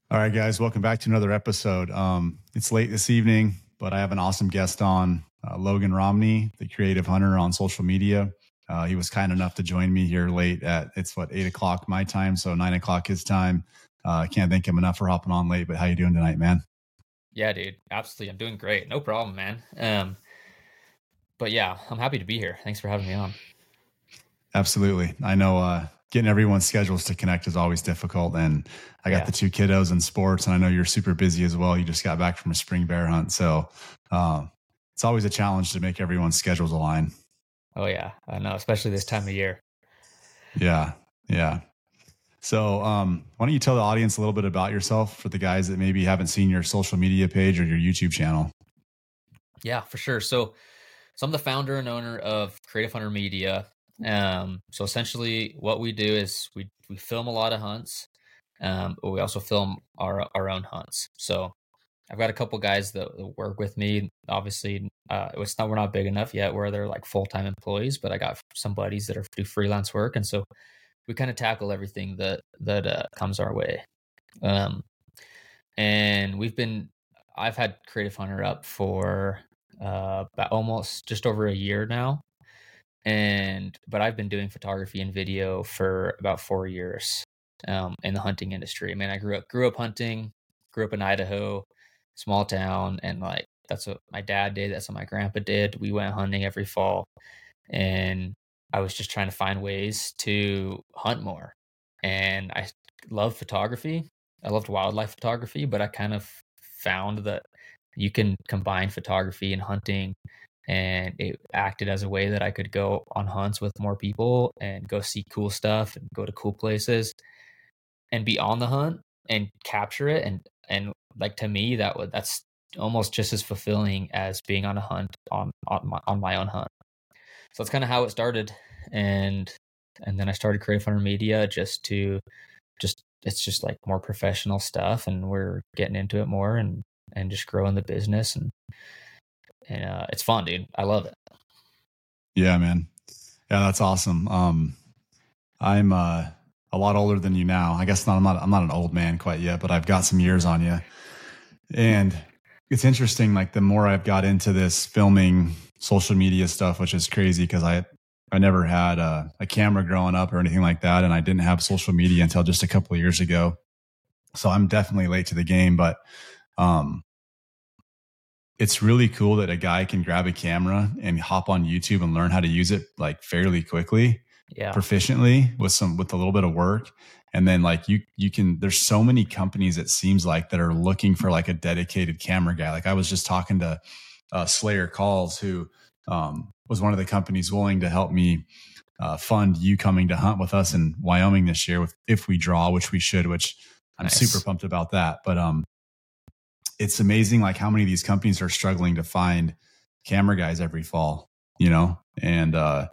All right, guys, welcome back to another episode. It's late this evening, but I have an awesome guest on, Logan Romney, the creative hunter on social media. He was kind enough to join me here late at, 8 o'clock my time, so 9 o'clock his time. I can't thank him enough for hopping on late, but how you doing tonight, man? Yeah, dude. Absolutely. I'm doing great. No problem, man. But yeah, I'm happy to be here. Thanks for having me on. Absolutely. I know getting everyone's schedules to connect is always difficult, and I got the two kiddos in sports, and I know you're super busy as well. You just got back from a spring bear hunt, so it's always a challenge to make everyone's schedules align. Oh yeah, I know, especially this time of year. Yeah. So why don't you tell the audience a little bit about yourself for the guys that maybe haven't seen your social media page or your YouTube channel? Yeah, for sure. So I'm the founder and owner of Creative Hunter Media. So essentially what we do is we film a lot of hunts, but we also film our own hunts. So I've got a couple guys that work with me. Obviously, we're not big enough yet where they're like full-time employees, but I got some buddies that do freelance work. And so we kind of tackle everything that comes our way. And I've had Creative Hunter up for about almost just over a year now. But I've been doing photography and video for about 4 years in the hunting industry. I mean, I grew up hunting, grew up in Idaho, small town, and like that's what my dad did. That's what my grandpa did. We went hunting every fall, and I was just trying to find ways to hunt more. And I love photography. I loved wildlife photography, but I kind of found that you can combine photography and hunting, and it acted as a way that I could go on hunts with more people and go see cool stuff and go to cool places and be on the hunt and capture it. And like, to me, that's almost just as fulfilling as being on a hunt on my own hunt. So that's kind of how it started. And then I started Creative Hunter Media just it's just like more professional stuff, and we're getting into it more and just growing the business, and it's fun, dude. I love it. Yeah, man. Yeah, that's awesome. I'm a lot older than you now. I guess I'm not an old man quite yet, but I've got some years on you. And it's interesting, like the more I've got into this filming social media stuff, which is crazy because I never had a camera growing up or anything like that. And I didn't have social media until just a couple of years ago. So I'm definitely late to the game, but it's really cool that a guy can grab a camera and hop on YouTube and learn how to use it like fairly quickly, proficiently with a little bit of work. And then like you can, there's so many companies, it seems like, that are looking for like a dedicated camera guy. Like I was just talking to Slayer Calls, who was one of the companies willing to help me fund you coming to hunt with us in Wyoming this year if we draw, which we should, which I'm super pumped about that. But it's amazing like how many of these companies are struggling to find camera guys every fall, you know? And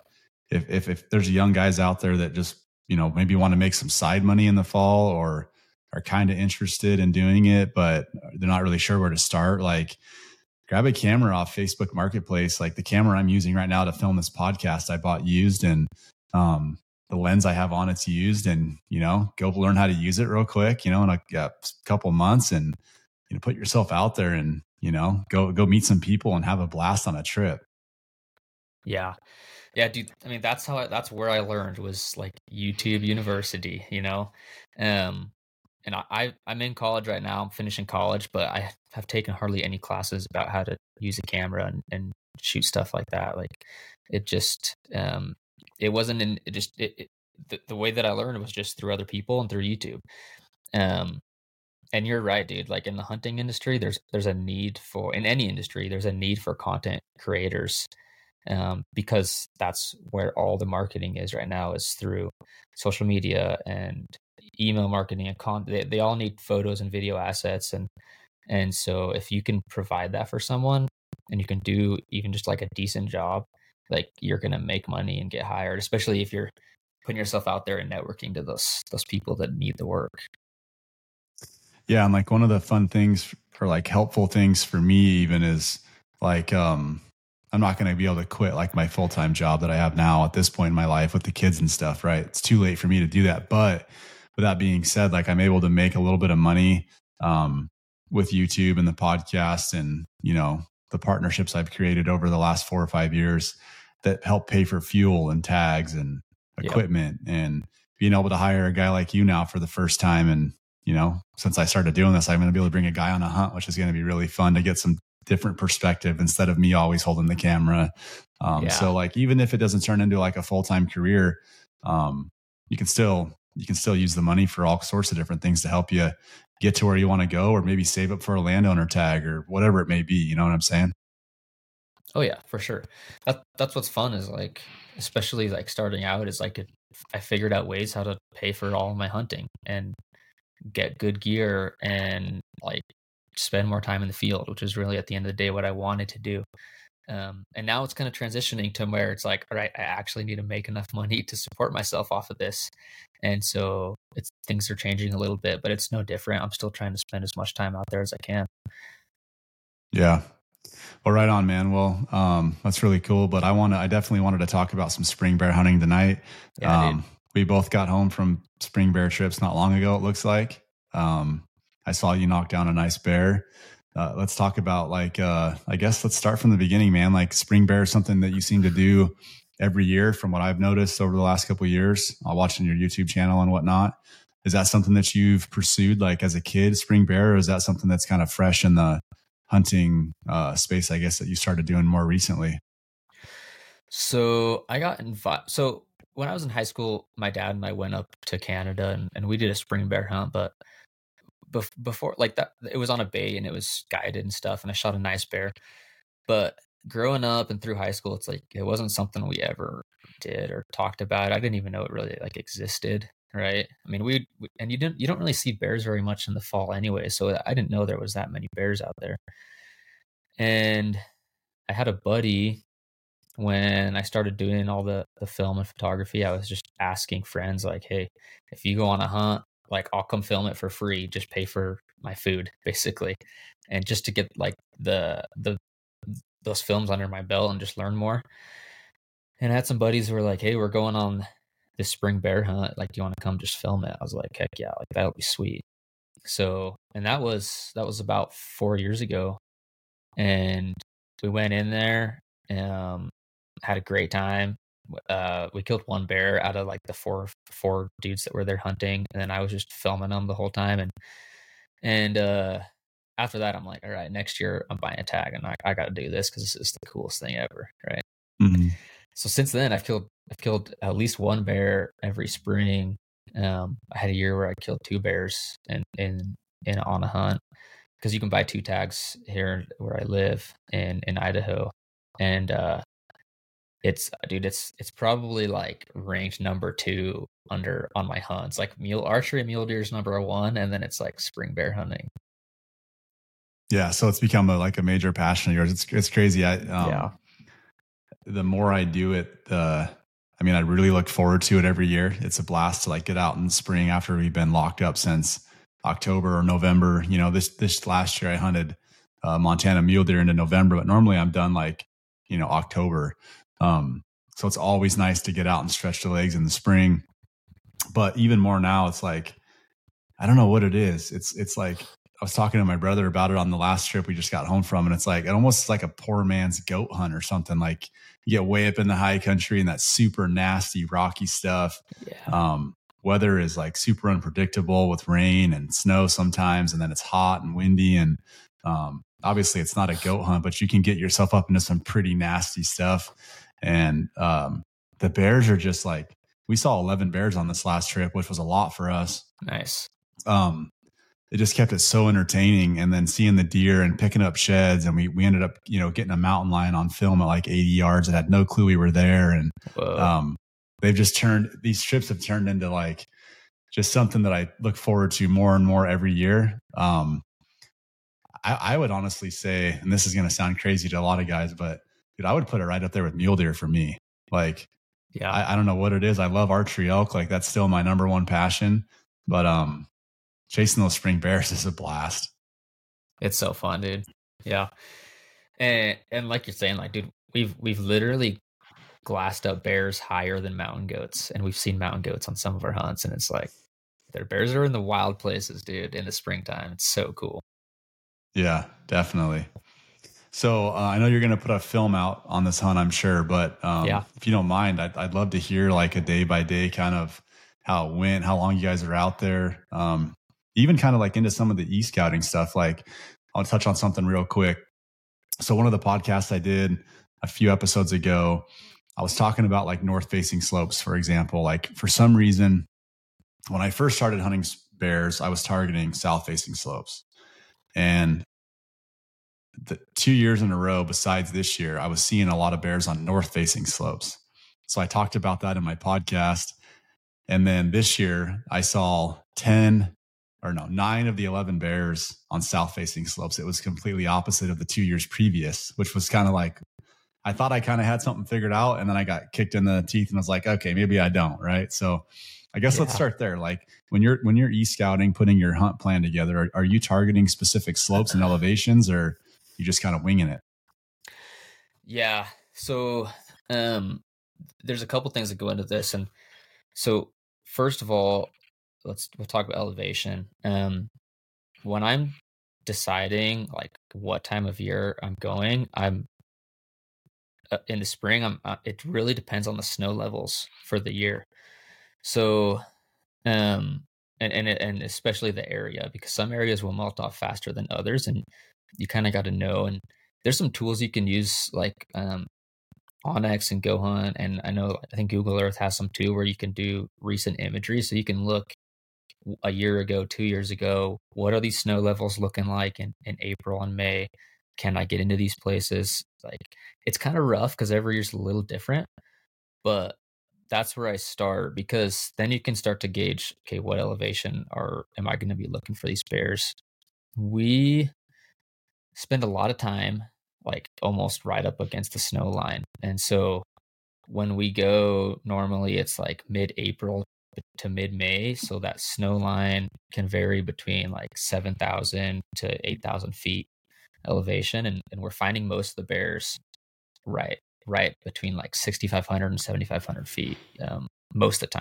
if there's young guys out there that just, you know, maybe want to make some side money in the fall or are kind of interested in doing it, but they're not really sure where to start, like grab a camera off Facebook Marketplace. Like the camera I'm using right now to film this podcast, I bought used, and the lens I have on it's used, and, you know, go learn how to use it real quick, you know, in a couple months, and, you know, put yourself out there and, you know, go meet some people and have a blast on a trip. Yeah, dude. I mean, that's where I learned, was like YouTube University, you know? And I'm in college right now. I'm finishing college, but I have taken hardly any classes about how to use a camera and shoot stuff like that. Like it just, it wasn't in, it just, the way that I learned was just through other people and through YouTube. And you're right, dude. Like in the hunting industry, there's a need for, in any industry, there's a need for content creators, because that's where all the marketing is right now, is through social media and email marketing and content. They all need photos and video assets, and so if you can provide that for someone, and you can do even just like a decent job, like you're gonna make money and get hired, especially if you're putting yourself out there and networking to those people that need the work. Yeah. And like one of the fun things or like helpful things for me even is like, I'm not going to be able to quit like my full-time job that I have now at this point in my life with the kids and stuff, right? It's too late for me to do that. But with that being said, like I'm able to make a little bit of money with YouTube and the podcast and, you know, the partnerships I've created over the last 4 or 5 years that help pay for fuel and tags and equipment, and being able to hire a guy like you now for the first time. And, you know, since I started doing this, I'm going to be able to bring a guy on a hunt, which is going to be really fun to get some different perspective instead of me always holding the camera. So like, even if it doesn't turn into like a full-time career, you can still use the money for all sorts of different things to help you get to where you want to go, or maybe save up for a landowner tag or whatever it may be. You know what I'm saying? Oh yeah, for sure. That's what's fun is like, especially like starting out, is like I figured out ways how to pay for all my hunting and get good gear and like spend more time in the field, which is really at the end of the day what I wanted to do. And now it's kind of transitioning to where it's like, all right, I actually need to make enough money to support myself off of this. And so things are changing a little bit, but it's no different. I'm still trying to spend as much time out there as I can. Yeah. Well, right on, man. Well, that's really cool. But I definitely wanted to talk about some spring bear hunting tonight. Yeah, we both got home from spring bear trips not long ago, it looks like. I saw you knock down a nice bear. Let's talk about like, I guess let's start from the beginning, man. Like spring bear is something that you seem to do every year from what I've noticed over the last couple of years, watching your YouTube channel and whatnot. Is that something that you've pursued like as a kid, spring bear, or is that something that's kind of fresh in the hunting space, I guess, that you started doing more recently? So I got invited. So when I was in high school, my dad and I went up to Canada and we did a spring bear hunt, but before like that, it was on a bay and it was guided and stuff, and I shot a nice bear. But growing up and through high school, it's like it wasn't something we ever did or talked about. I didn't even know it really like existed, right? I mean, we and you don't really see bears very much in the fall anyway, so I didn't know there was that many bears out there. And I had a buddy when I started doing all the film and photography. I was just asking friends like, hey, if you go on a hunt, like I'll come film it for free, just pay for my food basically. And just to get like those films under my belt and just learn more. And I had some buddies who were like, hey, we're going on this spring bear hunt. Like, do you want to come just film it? I was like, heck yeah, like that'll be sweet. So, and that was about 4 years ago. And we went in there, had a great time. We killed one bear out of like the four dudes that were there hunting, and then I was just filming them the whole time. And after that, I'm like, all right, next year I'm buying a tag, and I got to do this because this is the coolest thing ever, right? Mm-hmm. So since then, I've killed at least one bear every spring. I had a year where I killed 2 bears in on a hunt, because you can buy 2 tags here where I live in Idaho, and it's probably like ranked number 2 on my hunts. Like archery mule deer is number 1, and then it's like spring bear hunting. Yeah, so it's become a major passion of yours. It's crazy. Yeah. The more I do it, I really look forward to it every year. It's a blast to like get out in the spring after we've been locked up since October or November. You know, this last year I hunted Montana mule deer into November, but normally I'm done like, you know, October. So it's always nice to get out and stretch the legs in the spring. But even more now, it's like, I don't know what it is. It's like, I was talking to my brother about it on the last trip we just got home from, and it's like, it almost is like a poor man's goat hunt or something. Like you get way up in the high country and that super nasty, rocky stuff. Yeah. Weather is like super unpredictable with rain and snow sometimes, and then it's hot and windy. And obviously it's not a goat hunt, but you can get yourself up into some pretty nasty stuff. And the bears are just like, we saw 11 bears on this last trip, which was a lot for us. Nice. It just kept it so entertaining. And then seeing the deer and picking up sheds, and we ended up, you know, getting a mountain lion on film at like 80 yards that had no clue we were there. And these trips have turned into like just something that I look forward to more and more every year. I would honestly say, and this is going to sound crazy to a lot of guys, but dude, I would put it right up there with mule deer for me. Like, yeah, I don't know what it is. I love archery elk. Like that's still my number one passion, but chasing those spring bears is a blast. It's so fun, dude. Yeah. And like you're saying, like, dude, we've literally glassed up bears higher than mountain goats, and we've seen mountain goats on some of our hunts, and it's like there. Bears are in the wild places, dude, in the springtime. It's so cool. Yeah, definitely. So I know you're going to put a film out on this hunt, I'm sure, but if you don't mind, I'd love to hear like a day by day kind of how it went, how long you guys are out there. Even kind of like into some of the e-scouting stuff. Like I'll touch on something real quick. So one of the podcasts I did a few episodes ago, I was talking about like north facing slopes, for example. Like for some reason, when I first started hunting bears, I was targeting south facing slopes. And the 2 years in a row, besides this year, I was seeing a lot of bears on north facing slopes. So I talked about that in my podcast. And then this year I saw 9 of the 11 bears on south facing slopes. It was completely opposite of the 2 years previous, which was kind of like, I thought I kind of had something figured out, and then I got kicked in the teeth and was like, okay, maybe I don't. Right. So I guess let's start there. Like when you're e-scouting, putting your hunt plan together, are you targeting specific slopes and elevations, or you just kind of winging it? Yeah. So there's a couple things that go into this. And so first of all, we'll talk about elevation. When I'm deciding like what time of year I'm going, I'm in the spring. It really depends on the snow levels for the year. So, and especially the area, because some areas will melt off faster than others, and you kind of got to know. And there's some tools you can use like onX and GoHunt, and I think Google Earth has some too, where you can do recent imagery, so you can look a year ago, 2 years ago, what are these snow levels looking like in April and May? Can I get into these places? Like it's kind of rough because every year's a little different, but that's where I start, because then you can start to gauge, okay, what elevation am I going to be looking for these bears? We spend a lot of time like almost right up against the snow line. And so when we go, normally it's like mid-April to mid-May. So that snow line can vary between like 7,000 to 8,000 feet elevation. And we're finding most of the bears right between like 6,500 and 7,500 feet most of the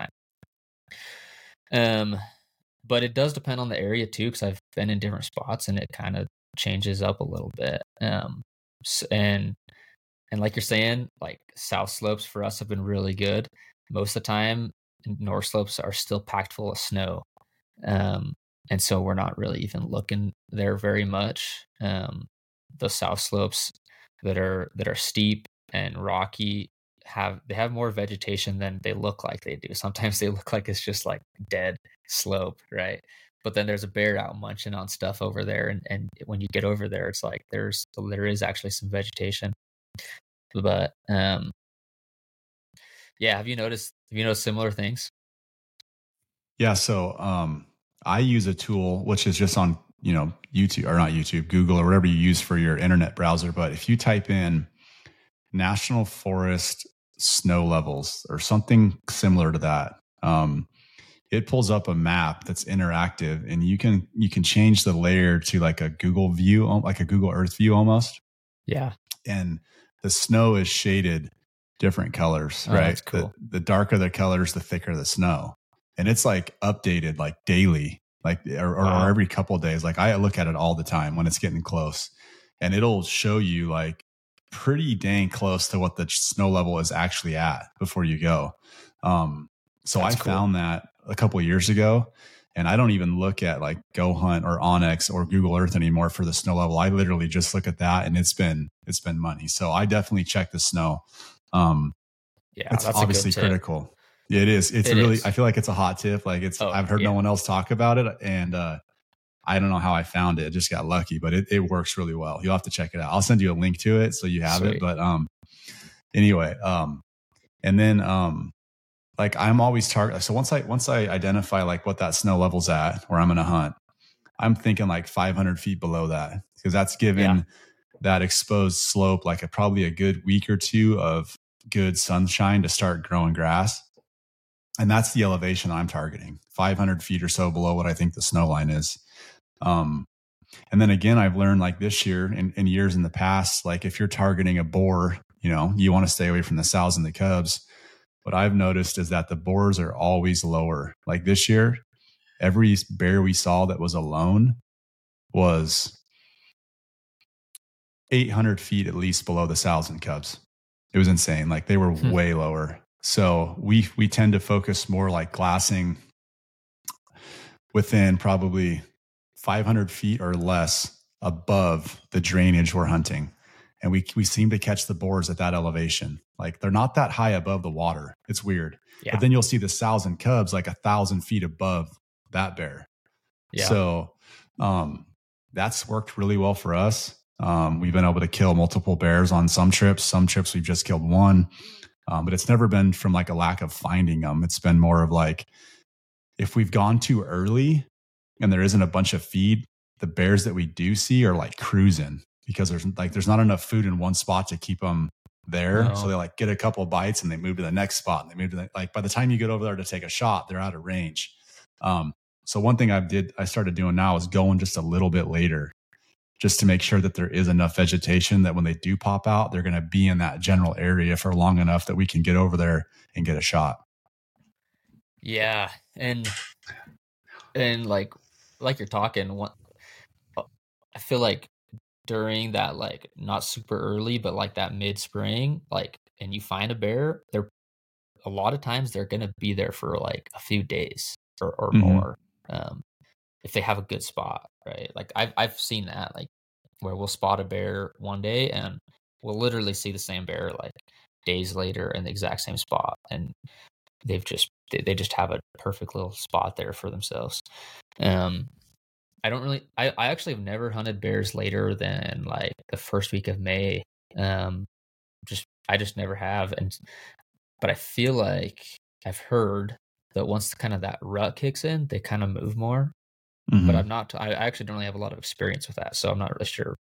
time. But it does depend on the area too, because I've been in different spots and it kind of changes up a little bit. And like you're saying, like south slopes for us have been really good. Most of the time, north slopes are still packed full of snow. And so we're not really even looking there very much. The south slopes that are steep and rocky have more vegetation than they look like they do. Sometimes they look like it's just like dead slope, right? But then there's a bear out munching on stuff over there, and when you get over there, it's like there is actually some vegetation. But yeah, have you noticed similar things? Yeah, so I use a tool which is just on YouTube, or not YouTube, Google, or whatever you use for your internet browser. But if you type in National Forest snow levels or something similar to that, it pulls up a map that's interactive, and you can change the layer to like a Google view, like a Google Earth view almost. Yeah. And the snow is shaded different colors, right? That's cool. The darker the colors, the thicker the snow. And it's like updated like daily, like or every couple of days. Like I look at it all the time when it's getting close, and it'll show you like pretty dang close to what the snow level is actually at before you go. So I found that a couple of years ago, and I don't even look at like GoHunt or onX or Google Earth anymore for the snow level. I literally just look at that, and it's been money. So I definitely check the snow. Yeah, it's obviously critical. Yeah, it is. It's really, I feel like it's a hot tip. Like I've heard no one else talk about it, and I don't know how I found it. I just got lucky, but it works really well. You'll have to check it out. I'll send you a link to it so you have it. But anyway, and then like I'm always target. So once I identify like what that snow level's at where I'm going to hunt, I'm thinking like 500 feet below that, because that's given that exposed slope like probably a good week or two of good sunshine to start growing grass. And that's the elevation I'm targeting, 500 feet or so below what I think the snow line is. And then again, I've learned like this year and years in the past, like if you're targeting a boar, you want to stay away from the sows and the cubs. What I've noticed is that the boars are always lower. Like this year, every bear we saw that was alone was 800 feet at least below the sows and cubs. It was insane. Like they were way lower. So we tend to focus more like glassing within probably 500 feet or less above the drainage we're hunting. And we seem to catch the boars at that elevation. Like they're not that high above the water. It's weird. Yeah. But then you'll see the sows and cubs like 1,000 feet above that bear. Yeah. So that's worked really well for us. We've been able to kill multiple bears on some trips. Some trips we've just killed one. But it's never been from like a lack of finding them. It's been more of like, if we've gone too early and there isn't a bunch of feed, the bears that we do see are like cruising because there's not enough food in one spot to keep them there. No. So they like get a couple of bites and they move to the next spot and they move to like by the time you get over there to take a shot, they're out of range. So one thing I started doing now is going just a little bit later, just to make sure that there is enough vegetation that when they do pop out, they're going to be in that general area for long enough that we can get over there and get a shot. Yeah. And like you're talking, I feel like during that, like not super early, but like that mid spring, like, and you find a bear, a lot of times they're going to be there for like a few days or more. If they have a good spot, right? Like I've seen that, like where we'll spot a bear one day and we'll literally see the same bear like days later in the exact same spot, and they just have a perfect little spot there for themselves. I actually have never hunted bears later than like the first week of May. I just never have, but I feel like I've heard that once kind of that rut kicks in, they kind of move more. Mm-hmm. But I actually don't really have a lot of experience with that. So I'm not really sure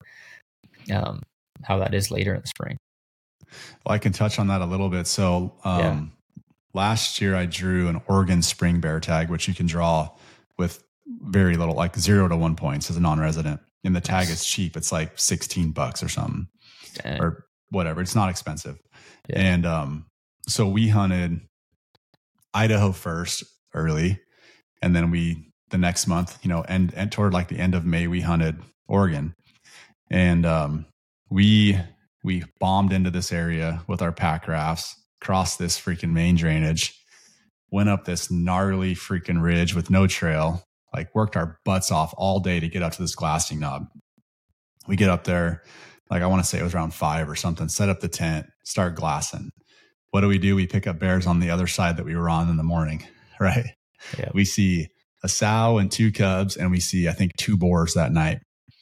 how that is later in the spring. Well, I can touch on that a little bit. So last year I drew an Oregon spring bear tag, which you can draw with very little, like 0 to 1 points as a non-resident. And the tag is cheap. It's like $16 or something. Dang. Or whatever. It's not expensive. Yeah. And so we hunted Idaho first early. And then the next month, and toward like the end of May, we hunted Oregon, and we bombed into this area with our pack rafts, crossed this freaking main drainage, went up this gnarly freaking ridge with no trail, like worked our butts off all day to get up to this glassing knob. We get up there, like I want to say it was around 5 or something, set up the tent, start glassing. What do? We pick up bears on the other side that we were on in the morning, right? Yeah. We see a sow and 2 cubs, and we see, I think, 2 boars that night.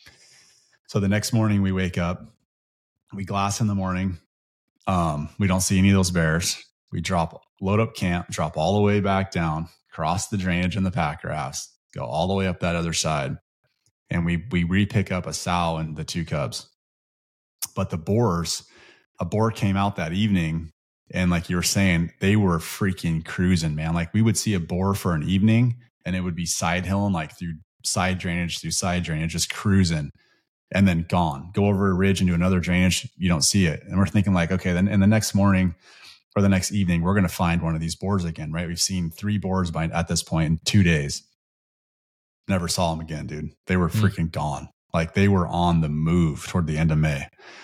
So the next morning we wake up, we glass in the morning. We don't see any of those bears. We load up camp, drop all the way back down, cross the drainage in the pack rafts, go all the way up that other side. And we re-pick up a sow and the 2 cubs. But a boar came out that evening. And like you were saying, they were freaking cruising, man. Like we would see a boar for an evening and it would be side hilling, like through side drainage, just cruising, and then gone. Go over a ridge into another drainage, you don't see it. And we're thinking like, okay, then in the next morning or the next evening, we're going to find one of these boars again, right? We've seen 3 boars at this point in 2 days. Never saw them again, dude. They were freaking gone. Like they were on the move toward the end of May.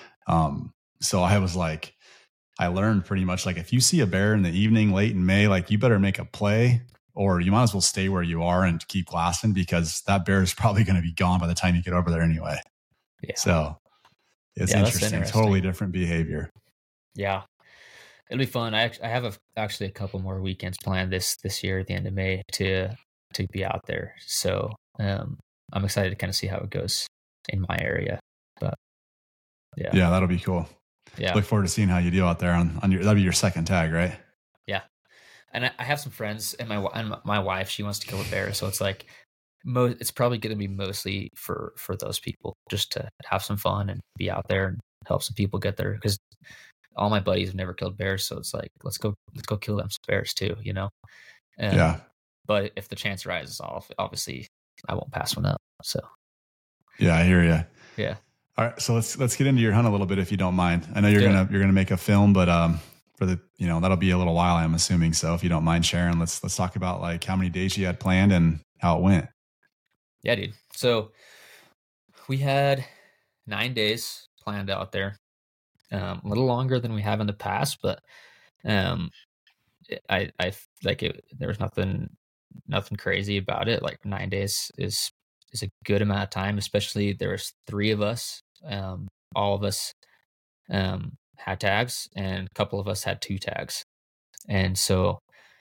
So I was like, I learned pretty much like if you see a bear in the evening late in May, like you better make a play, or you might as well stay where you are and keep glassing, because that bear is probably going to be gone by the time you get over there anyway. Yeah. So it's interesting. Totally different behavior. Yeah. It'll be fun. I have actually a couple more weekends planned this year at the end of May to be out there. So I'm excited to kind of see how it goes in my area. But yeah, that'll be cool. Yeah. Look forward to seeing how you do out there on that'll be your second tag, right? Yeah. And I have some friends, and my wife, she wants to kill a bear. So it's like, it's probably going to be mostly for those people, just to have some fun and be out there and help some people get there. Because all my buddies have never killed bears. So it's like, let's go kill them some bears too, Yeah. But if the chance rises off, obviously I won't pass one up. So. Yeah, I hear you. Yeah. All right, so let's get into your hunt a little bit, if you don't mind. I know you're gonna make a film, but for the that'll be a little while, I'm assuming. So if you don't mind sharing, let's talk about like how many days you had planned and how it went. Yeah, dude. So we had 9 days planned out there. A little longer than we have in the past, but um, I like it. There was nothing crazy about it. Like 9 days is a good amount of time, especially there was 3 of us. All of us had tags, and a couple of us had 2 tags, and so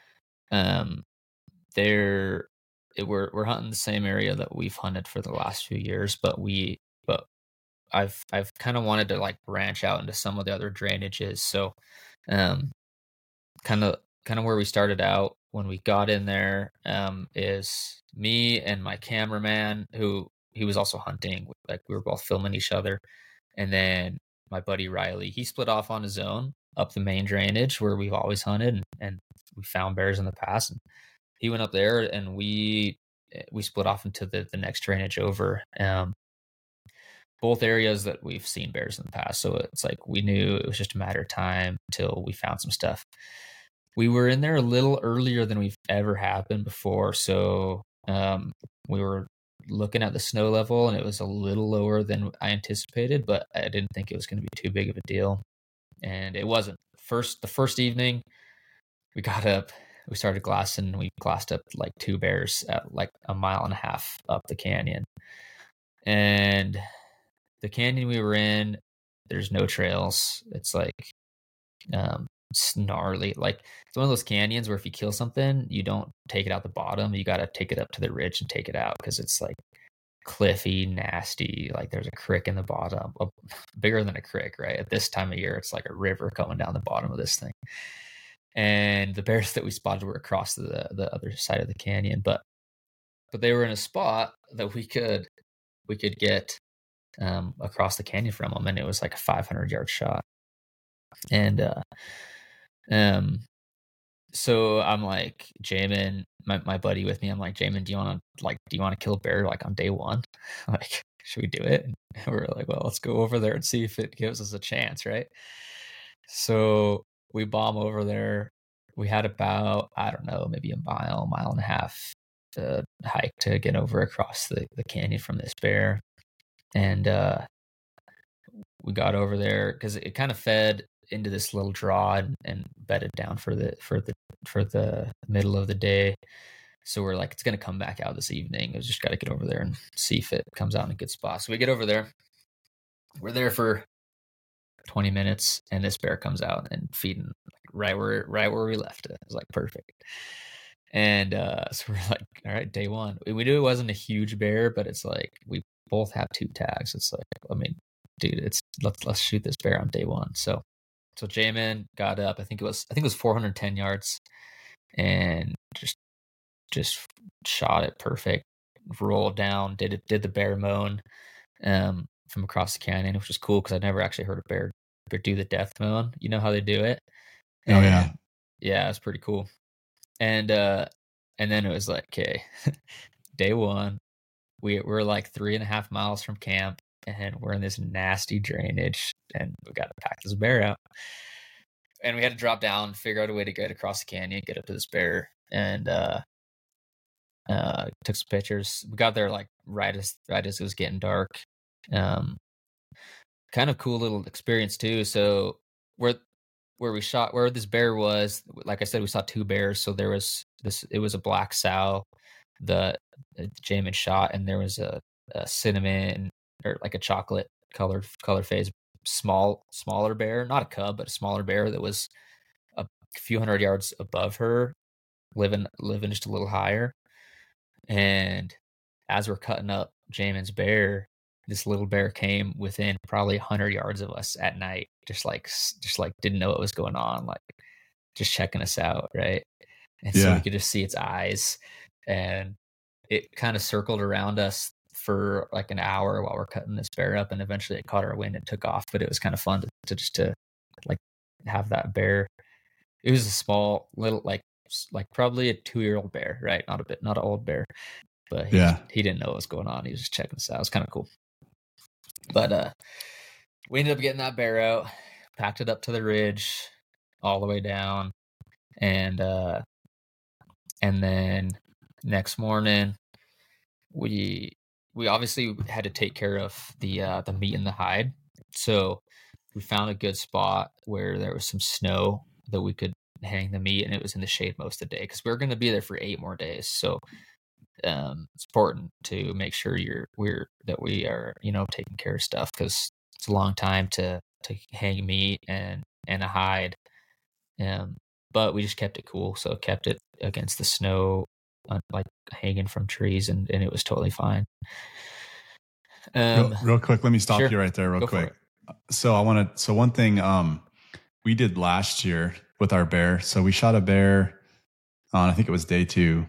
there we're hunting the same area that we've hunted for the last few years, but I've kind of wanted to like branch out into some of the other drainages. So um kind of where we started out when we got in there is me and my cameraman, who he was also hunting, like we were both filming each other, and then my buddy Riley, he split off on his own up the main drainage where we've always hunted, and we found bears in the past, and he went up there, and we split off into the next drainage over. Both areas that we've seen bears in the past, so it's like we knew it was just a matter of time till we found some stuff. We were in there a little earlier than we've ever happened before, so we were looking at the snow level, and it was a little lower than I anticipated, but I didn't think it was going to be too big of a deal, and it wasn't. The first evening, we got up, we started glassing, and we glassed up like 2 bears at like a mile and a half up the canyon. And the canyon we were in, there's no trails. It's like snarly. Like it's one of those canyons where if you kill something, you don't take it out the bottom. You got to take it up to the ridge and take it out, because it's like cliffy, nasty. Like there's a creek in the bottom, bigger than a creek, right? At this time of year, it's like a river coming down the bottom of this thing. And the bears that we spotted were across the other side of the canyon, but they were in a spot that we could get across the canyon from them, and it was like a 500-yard shot. And so I'm like, Jamin, my buddy with me, I'm like, Jamin, do you want to kill a bear like on day one? Like, should we do it? And we're like, well, let's go over there and see if it gives us a chance, right? So we bomb over there. We had about, I don't know, maybe a mile and a half to hike to get over across the canyon from this bear. And we got over there because it kind of fed into this little draw and bedded down for the middle of the day. So we're like, it's gonna come back out this evening. We just got to get over there and see if it comes out in a good spot. So we get over there. We're there for 20 minutes, and this bear comes out and feeding right where we left it. It was like perfect. And so we're like, all right, day one. We knew it wasn't a huge bear, but it's like we both have 2 tags. It's like, I mean, dude, let's shoot this bear on day one. So Jamin got up. I think it was 410 yards, and just shot it perfect. Rolled down, did the bear moan from across the canyon, which was cool because I'd never actually heard a bear do the death moan. You know how they do it? And, oh yeah, it's pretty cool. And then it was like, okay, day one, we're like 3.5 miles from camp, and we're in this nasty drainage, and we got to pack this bear out. And we had to drop down, figure out a way to get across the canyon, get up to this bear, and took some pictures. We got there like right as it was getting dark. Kind of cool little experience too. So where this bear was, like I said, we saw 2 bears. So there was it was a black sow that Jamin shot, and there was a cinnamon or like a chocolate color phase smaller bear, not a cub, but a smaller bear that was a few hundred yards above her, living just a little higher. And as we're cutting up Jamin's bear, this little bear came within probably 100 yards of us at night, just like didn't know what was going on, like just checking us out, right? And so we could just see its eyes, and it kind of circled around us for like an hour while we're cutting this bear up, and eventually it caught our wind and took off. But it was kind of fun to like have that bear. It was a small little like probably a 2-year-old bear, right? Not an old bear, but he didn't know what was going on. He was just checking us out. It was kind of cool. But we ended up getting that bear out, packed it up to the ridge, all the way down, and then next morning we obviously had to take care of the meat and the hide. So we found a good spot where there was some snow that we could hang the meat, and it was in the shade most of the day because we were going to be there for 8 more days. So it's important to make sure we are taking care of stuff, because it's a long time to hang meat and a hide. But we just kept it cool, so kept it against the snow, like hanging from trees, and it was totally fine. Real quick, let me stop sure. you right there real quick. So one thing we did last year with our bear. So we shot a bear on, I think it was day 2,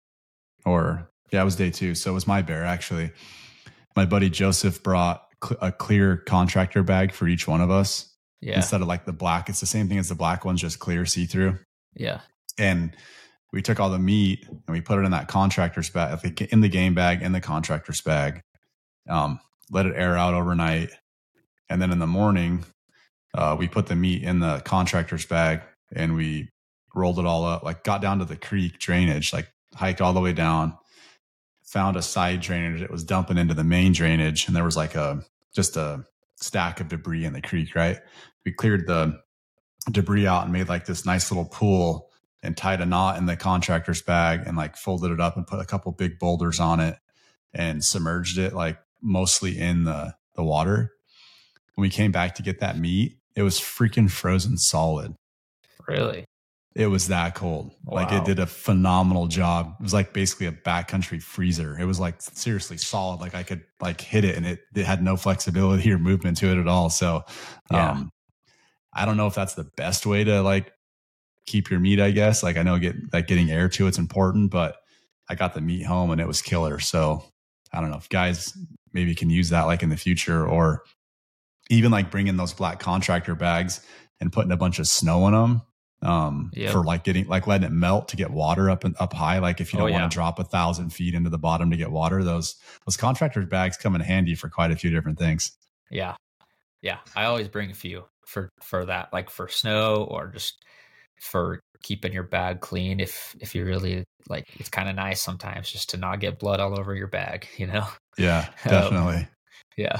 or yeah, it was day 2. So it was my bear, actually. My buddy Joseph brought a clear contractor bag for each one of us. Yeah. Instead of like the black, it's the same thing as the black one's, just clear, see-through. Yeah. And we took all the meat and we put it in that contractor's bag, in the game bag, in the contractor's bag. Let it air out overnight. And then in the morning, we put the meat in the contractor's bag and we rolled it all up, like got down to the creek drainage, like hiked all the way down, found a side drainage that was dumping into the main drainage. And there was like just a stack of debris in the creek, right? We cleared the debris out and made like this nice little pool and tied a knot in the contractor's bag and like folded it up and put a couple big boulders on it and submerged it like mostly in the water. When we came back to get that meat, it was freaking frozen solid. Really? It was that cold. Wow. Like, it did a phenomenal job. It was like basically a backcountry freezer. It was like seriously solid. Like I could like hit it and it had no flexibility or movement to it at all. So I don't know if that's the best way to like keep your meat, I guess. Like I know getting air to it's important, but I got the meat home and it was killer. So I don't know if guys maybe can use that like in the future, or even like bringing those black contractor bags and putting a bunch of snow in them. For like letting it melt to get water up high. Like if you don't want to drop 1,000 feet into the bottom to get water, those contractor bags come in handy for quite a few different things. Yeah. Yeah. I always bring a few for that, like for snow or just for keeping your bag clean. If you really like, it's kind of nice sometimes just to not get blood all over your bag, you know? Yeah, definitely. Yeah.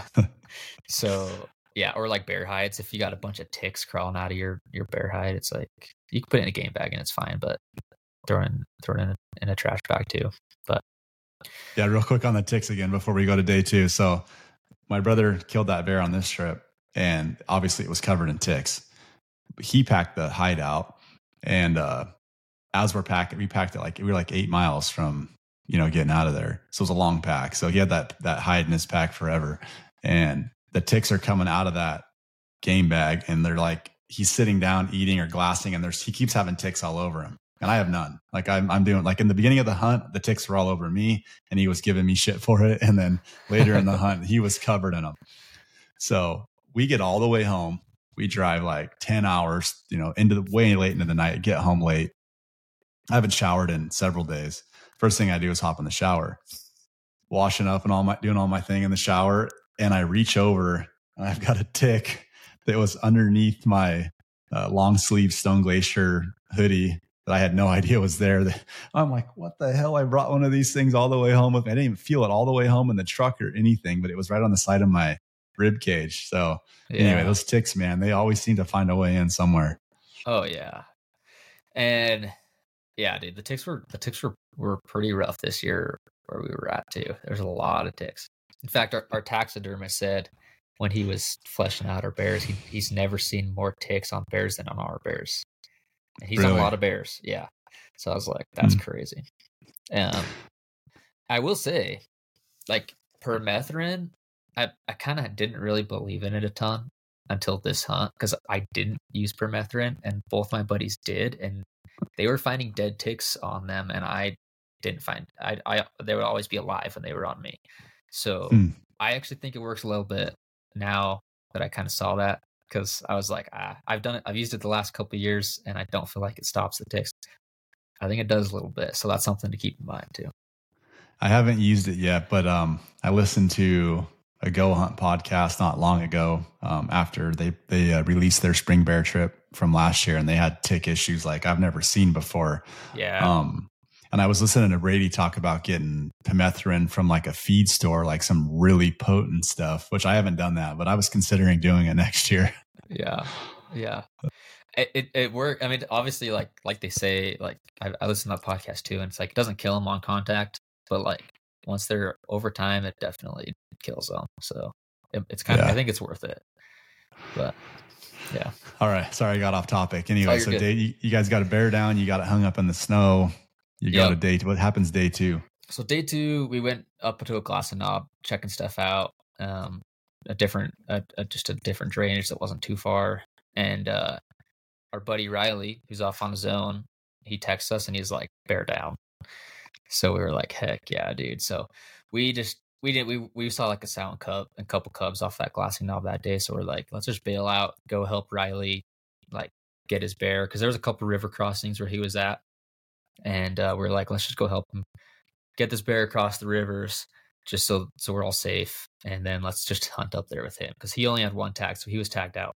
So yeah, or like bear hides. If you got a bunch of ticks crawling out of your bear hide, it's like you can put it in a game bag and it's fine, but throw it in a trash bag too. But yeah, real quick on the ticks again before we go to day 2. So my brother killed that bear on this trip, and obviously it was covered in ticks. He packed the hide out, and as we packed it like we were like 8 miles from getting out of there. So it was a long pack. So he had that hide in his pack forever, and the ticks are coming out of that game bag, and they're like, he's sitting down eating or glassing, and he keeps having ticks all over him. And I have none. Like I'm doing, like in the beginning of the hunt, the ticks were all over me and he was giving me shit for it. And then later in the hunt, he was covered in them. So we get all the way home. We drive like 10 hours, way late into the night, get home late. I haven't showered in several days. First thing I do is hop in the shower, washing up and doing all my thing in the shower. And I reach over and I've got a tick that was underneath my long sleeve Stone Glacier hoodie that I had no idea was there. I'm like, what the hell? I brought one of these things all the way home with me. I didn't even feel it all the way home in the truck or anything, but it was right on the side of my rib cage. So anyway, those ticks, man, they always seem to find a way in somewhere. Oh yeah. And yeah, dude, the ticks were pretty rough this year where we were at too. There's a lot of ticks. In fact, our taxidermist said when he was fleshing out our bears, he's never seen more ticks on bears than on our bears. And he's on a lot of bears. Yeah. So I was like, that's crazy. I will say, like, permethrin, I kind of didn't really believe in it a ton until this hunt, because I didn't use permethrin and both my buddies did, and they were finding dead ticks on them, and I didn't find they would always be alive when they were on me. So I actually think it works a little bit now that I kind of saw that, because I was like, I've used it the last couple of years and I don't feel like it stops the ticks. I think it does a little bit. So that's something to keep in mind too. I haven't used it yet, but I listened to a Go Hunt podcast not long ago after they released their spring bear trip from last year, and they had tick issues like I've never seen before. Yeah. And I was listening to Brady talk about getting permethrin from like a feed store, like some really potent stuff, which I haven't done that, but I was considering doing it next year. Yeah. Yeah. It worked. I mean, obviously, like they say, like I listen to that podcast too, and it's like it doesn't kill them on contact, but like once they're over time, it definitely kills them. So it's kind of, I think it's worth it. But yeah. All right. Sorry, I got off topic. Anyway, so you guys got a bear down. You got it hung up in the snow. You go to day. What happens day 2? So day 2, we went up to a Glassing Knob, checking stuff out. Just a different drainage that wasn't too far, and our buddy Riley, who's off on his own, he texts us and he's like, bear down. So we were like, heck yeah, dude. So we saw like a sow cub and a couple cubs off that Glassing Knob that day. So we're like, let's just bail out, go help Riley, like get his bear. Cause there was a couple river crossings where he was at. And we're like, let's just go help him get this bear across the rivers just so we're all safe. And then let's just hunt up there with him. Cause he only had one tag. So he was tagged out.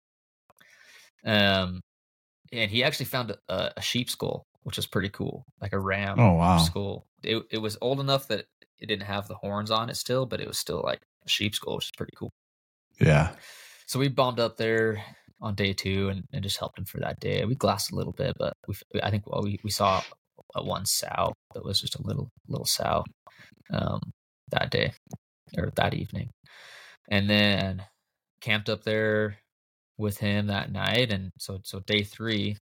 And he actually found a sheep skull, which is pretty cool, like a ram skull. It was old enough that it didn't have the horns on it still, but it was still like a sheep skull, which is pretty cool. Yeah. So we bombed up there on day 2 and just helped him for that day. We glassed a little bit, but I think we saw one sow that was just a little sow that day or that evening, and then camped up there with him that night. And so day 3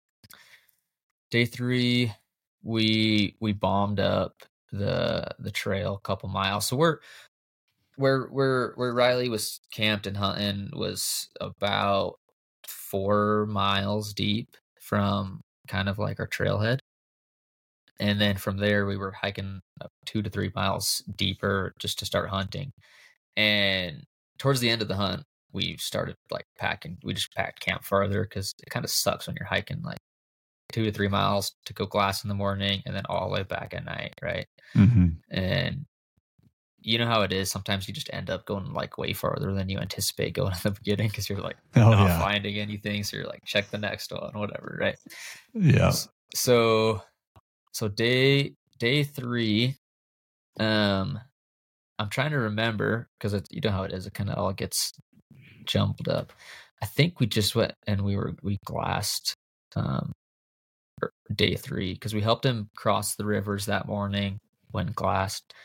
we bombed up the trail a couple miles. So where Riley was camped and hunting was about 4 miles deep from kind of like our trailhead, and then from there we were hiking up 2 to 3 miles deeper just to start hunting. And towards the end of the hunt, we started like packing. We just packed camp farther because it kind of sucks when you're hiking like 2 to 3 miles to go glass in the morning and then all the way back at night, right? Mm-hmm. And you know how it is. Sometimes you just end up going like way farther than you anticipate going in the beginning because you're like not finding anything. So you're like, check the next one, whatever, right? Yeah. So day 3, I'm trying to remember because you know how it is. It kind of all gets jumbled up. I think we just went and we glassed day 3 because we helped him cross the rivers that morning when glassed.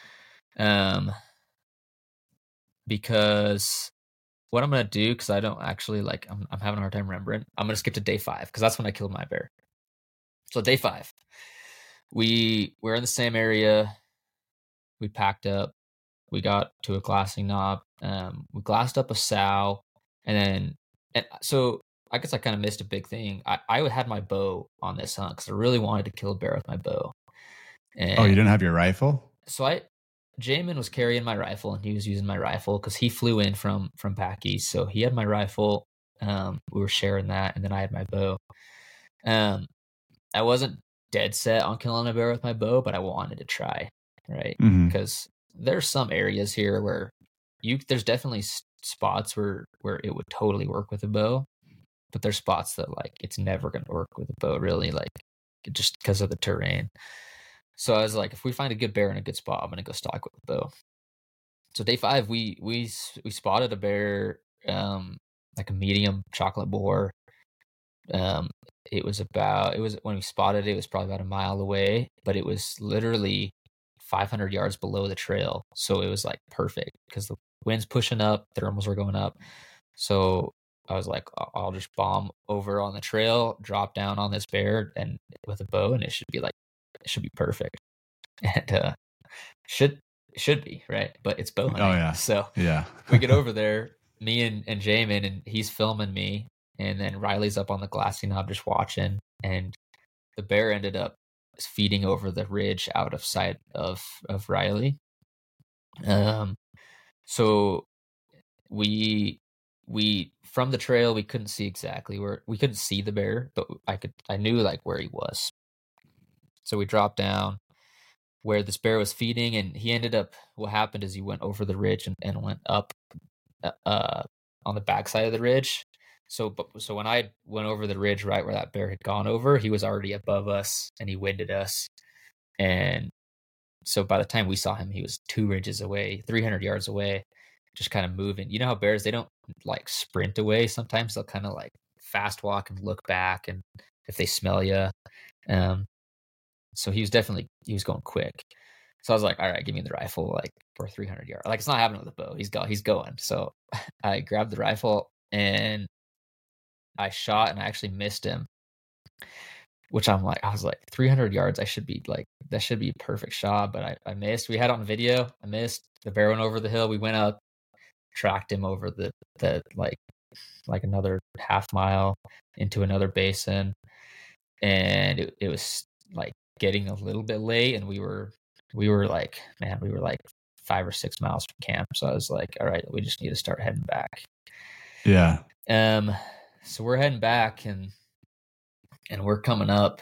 Because what I'm gonna do, because I don't actually like, I'm having a hard time remembering. I'm gonna skip to day 5 because that's when I killed my bear. So day 5, we're in the same area. We packed up. We got to a Glassing Knob. We glassed up a sow, and so I guess I kind of missed a big thing. I had my bow on this hunt because I really wanted to kill a bear with my bow. And you didn't have your rifle? So Jamin was carrying my rifle and he was using my rifle because he flew in from back east. So he had my rifle. We were sharing that, and then I had my bow. I wasn't dead set on killing a bear with my bow, but I wanted to try, right? Because there's some areas here where there's definitely spots where it would totally work with a bow, but there's spots that like it's never going to work with a bow, really, like just because of the terrain. So I was like, if we find a good bear in a good spot, I'm going to go stalk with the bow. So day 5, we spotted a bear, like a medium chocolate boar. It was when we spotted it was probably about a mile away, but it was literally 500 yards below the trail. So it was like perfect because the wind's pushing up, thermals were going up. So I was like, I'll just bomb over on the trail, drop down on this bear and with a bow, and it should be perfect. And should be, right? But it's bow hunting. Oh yeah. So yeah. We get over there, me and Jamin, and he's filming me, and then Riley's up on the Glassing Knob just watching, and the bear ended up feeding over the ridge out of sight of Riley. So we from the trail we couldn't see exactly where, we couldn't see the bear, but I knew like where he was. So we dropped down where this bear was feeding, and he ended up, what happened is he went over the ridge and went up on the backside of the ridge. So when I went over the ridge right where that bear had gone over, he was already above us and he winded us. And so by the time we saw him, he was 2 ridges away, 300 yards away, just kind of moving. You know how bears, they don't like sprint away. Sometimes they'll kind of like fast walk and look back, and if they smell you. So he was going quick. So I was like, all right, give me the rifle. Like, we're 300 yards. Like, it's not happening with the bow. He's going. So I grabbed the rifle and I shot, and I actually missed him, which I was like 300 yards. That should be a perfect shot, but I missed. We had it on video. I missed. The bear went over the hill. We went up, tracked him over the like another half mile into another basin. And it was like getting a little bit late, and we were like 5 or 6 miles from camp. So I was like, all right, we just need to start heading back. Yeah. So we're heading back, and we're coming up.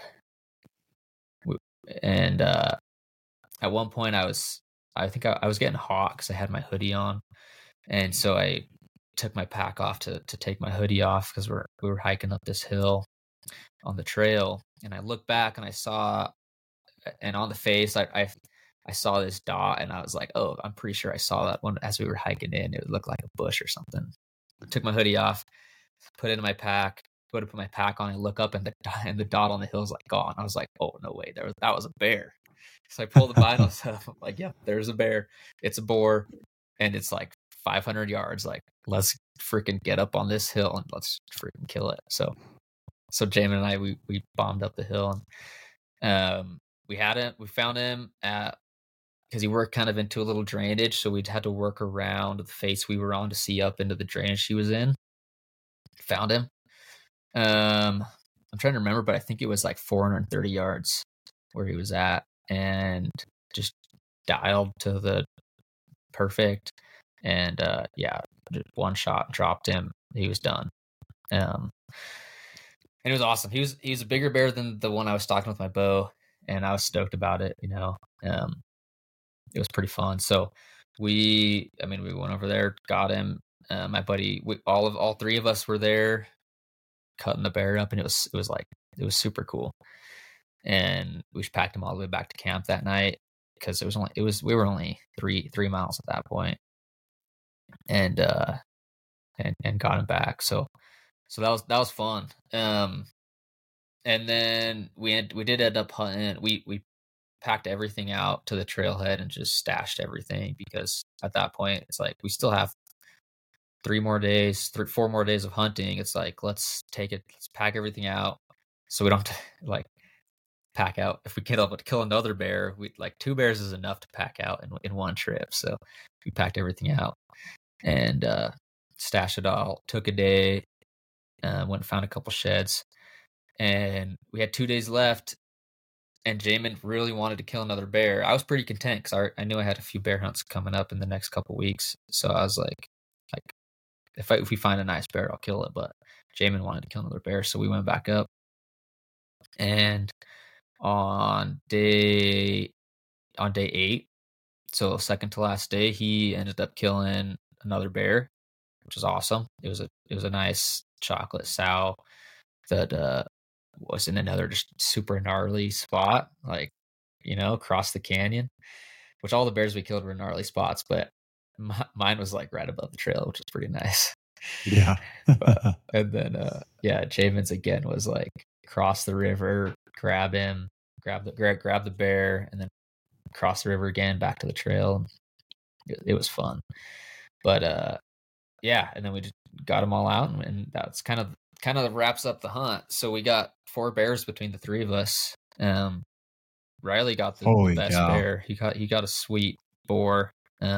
And at one point I was getting hot because I had my hoodie on. And so I took my pack off to take my hoodie off because we were hiking up this hill on the trail. And I looked back and I saw, and on the face, I saw this dot, and I was like, oh, I'm pretty sure I saw that one as we were hiking in. It looked like a bush or something. I took my hoodie off, put it in my pack, go to put my pack on, and look up, and the dot on the hill is like gone. I was like, oh, no way, that was a bear. So I pulled the binocs up. I'm like, yeah, there's a bear. It's a boar, and it's like 500 yards. Like, let's freaking get up on this hill and let's freaking kill it. So Jamin and I, we bombed up the hill, and we found him because he worked kind of into a little drainage, so we'd had to work around the face we were on to see up into the drainage he was in. Found him. I'm trying to remember, but I think it was like 430 yards where he was at, and just dialed to the perfect. And just one shot, dropped him. He was done. And it was awesome. He was a bigger bear than the one I was stalking with my bow, and I was stoked about it. It was pretty fun. So we went over there, got him. My buddy, all 3 of us were there, cutting the bear up, and it was super cool. And we packed him all the way back to camp that night because we were only 3 miles at that point, and got him back. So that was fun. And then we did end up hunting. We packed everything out to the trailhead and just stashed everything, because at that point it's like we still have 4 more days of hunting. It's like, let's pack everything out so we don't have to like pack out. If we kill another bear, we like 2 bears is enough to pack out in one trip. So we packed everything out and stashed it all. Took a day, went and found a couple sheds, and we had 2 days left. And Jamin really wanted to kill another bear. I was pretty content because I knew I had a few bear hunts coming up in the next couple weeks. So I was like, if we find a nice bear, I'll kill it. But Jamin wanted to kill another bear, so we went back up. And on day 8, so second to last day, he ended up killing another bear, which was awesome. It was a nice chocolate sow that was in another just super gnarly spot, like, across the canyon, which all the bears we killed were gnarly spots, but mine was like right above the trail, which was pretty nice. Yeah. And then Jamin's again was like cross the river, grab the bear, and then cross the river again back to the trail. It was fun. But and then we just got them all out, and that's kind of wraps up the hunt. So we got 4 bears between the 3 of us. Riley got the best bear. He got a sweet boar.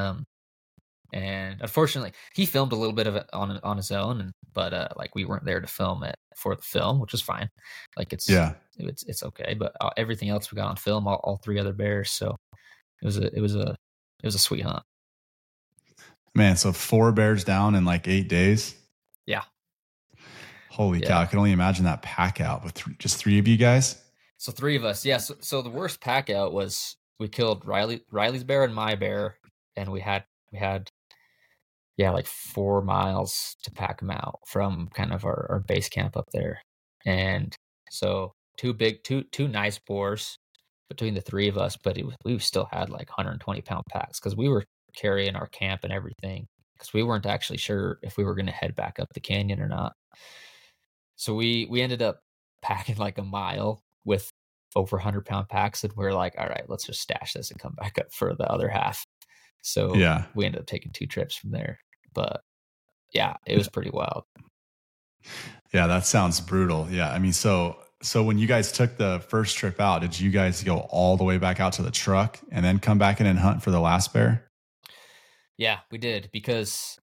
And unfortunately, he filmed a little bit of it on his own, but like we weren't there to film it for the film, which is fine. Like it's okay. But everything else we got on film, all 3 other bears. So it was a sweet hunt. Man, so 4 bears down in like 8 days. Yeah. Holy cow! I can only imagine that pack out with just 3 of you guys. So 3 of us, yeah. So the worst pack out was we killed Riley's bear and my bear, and we had like 4 miles to pack them out from kind of our base camp up there. And so 2 nice boars, between the three of us, but we still had like 120-pound packs because we were carrying our camp and everything because we weren't actually sure if we were going to head back up the canyon or not. So we ended up packing like a mile with over 100-pound packs, and we're like, all right, let's just stash this and come back up for the other half. So yeah, we ended up taking 2 trips from there. But yeah, it was pretty wild. Yeah, that sounds brutal. Yeah, I mean, so when you guys took the first trip out, did you guys go all the way back out to the truck and then come back in and hunt for the last bear? Yeah, we did because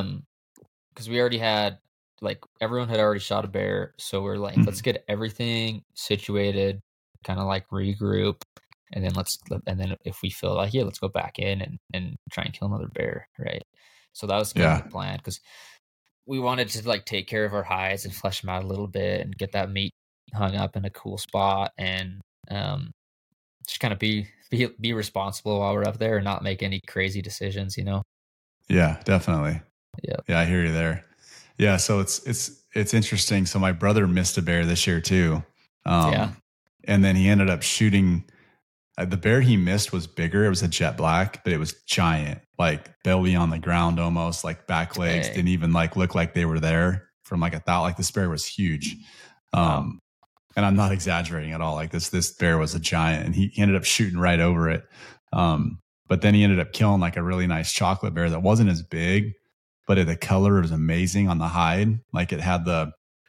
we already had, like, everyone had already shot a bear, so we're like, let's get everything situated, kind of like regroup, and then if we feel like, yeah, let's go back in and try and kill another bear, right? So that was kind of the plan, because we wanted to like take care of our hides and flesh them out a little bit and get that meat hung up in a cool spot, and just kind of be responsible while we're up there and not make any crazy decisions, Yeah, definitely. Yeah. Yeah, I hear you there. Yeah, so it's interesting. So my brother missed a bear this year too. Yeah. And then he ended up shooting. The bear he missed was bigger. It was a jet black, but it was giant, like belly on the ground, almost like back legs. Didn't even like look like they were there from like a thought. Like this bear was huge. Wow. And I'm not exaggerating at all. Like this bear was a giant, and he ended up shooting right over it. But then he ended up killing like a really nice chocolate bear that wasn't as big, but the color was amazing on the hide. Like it had the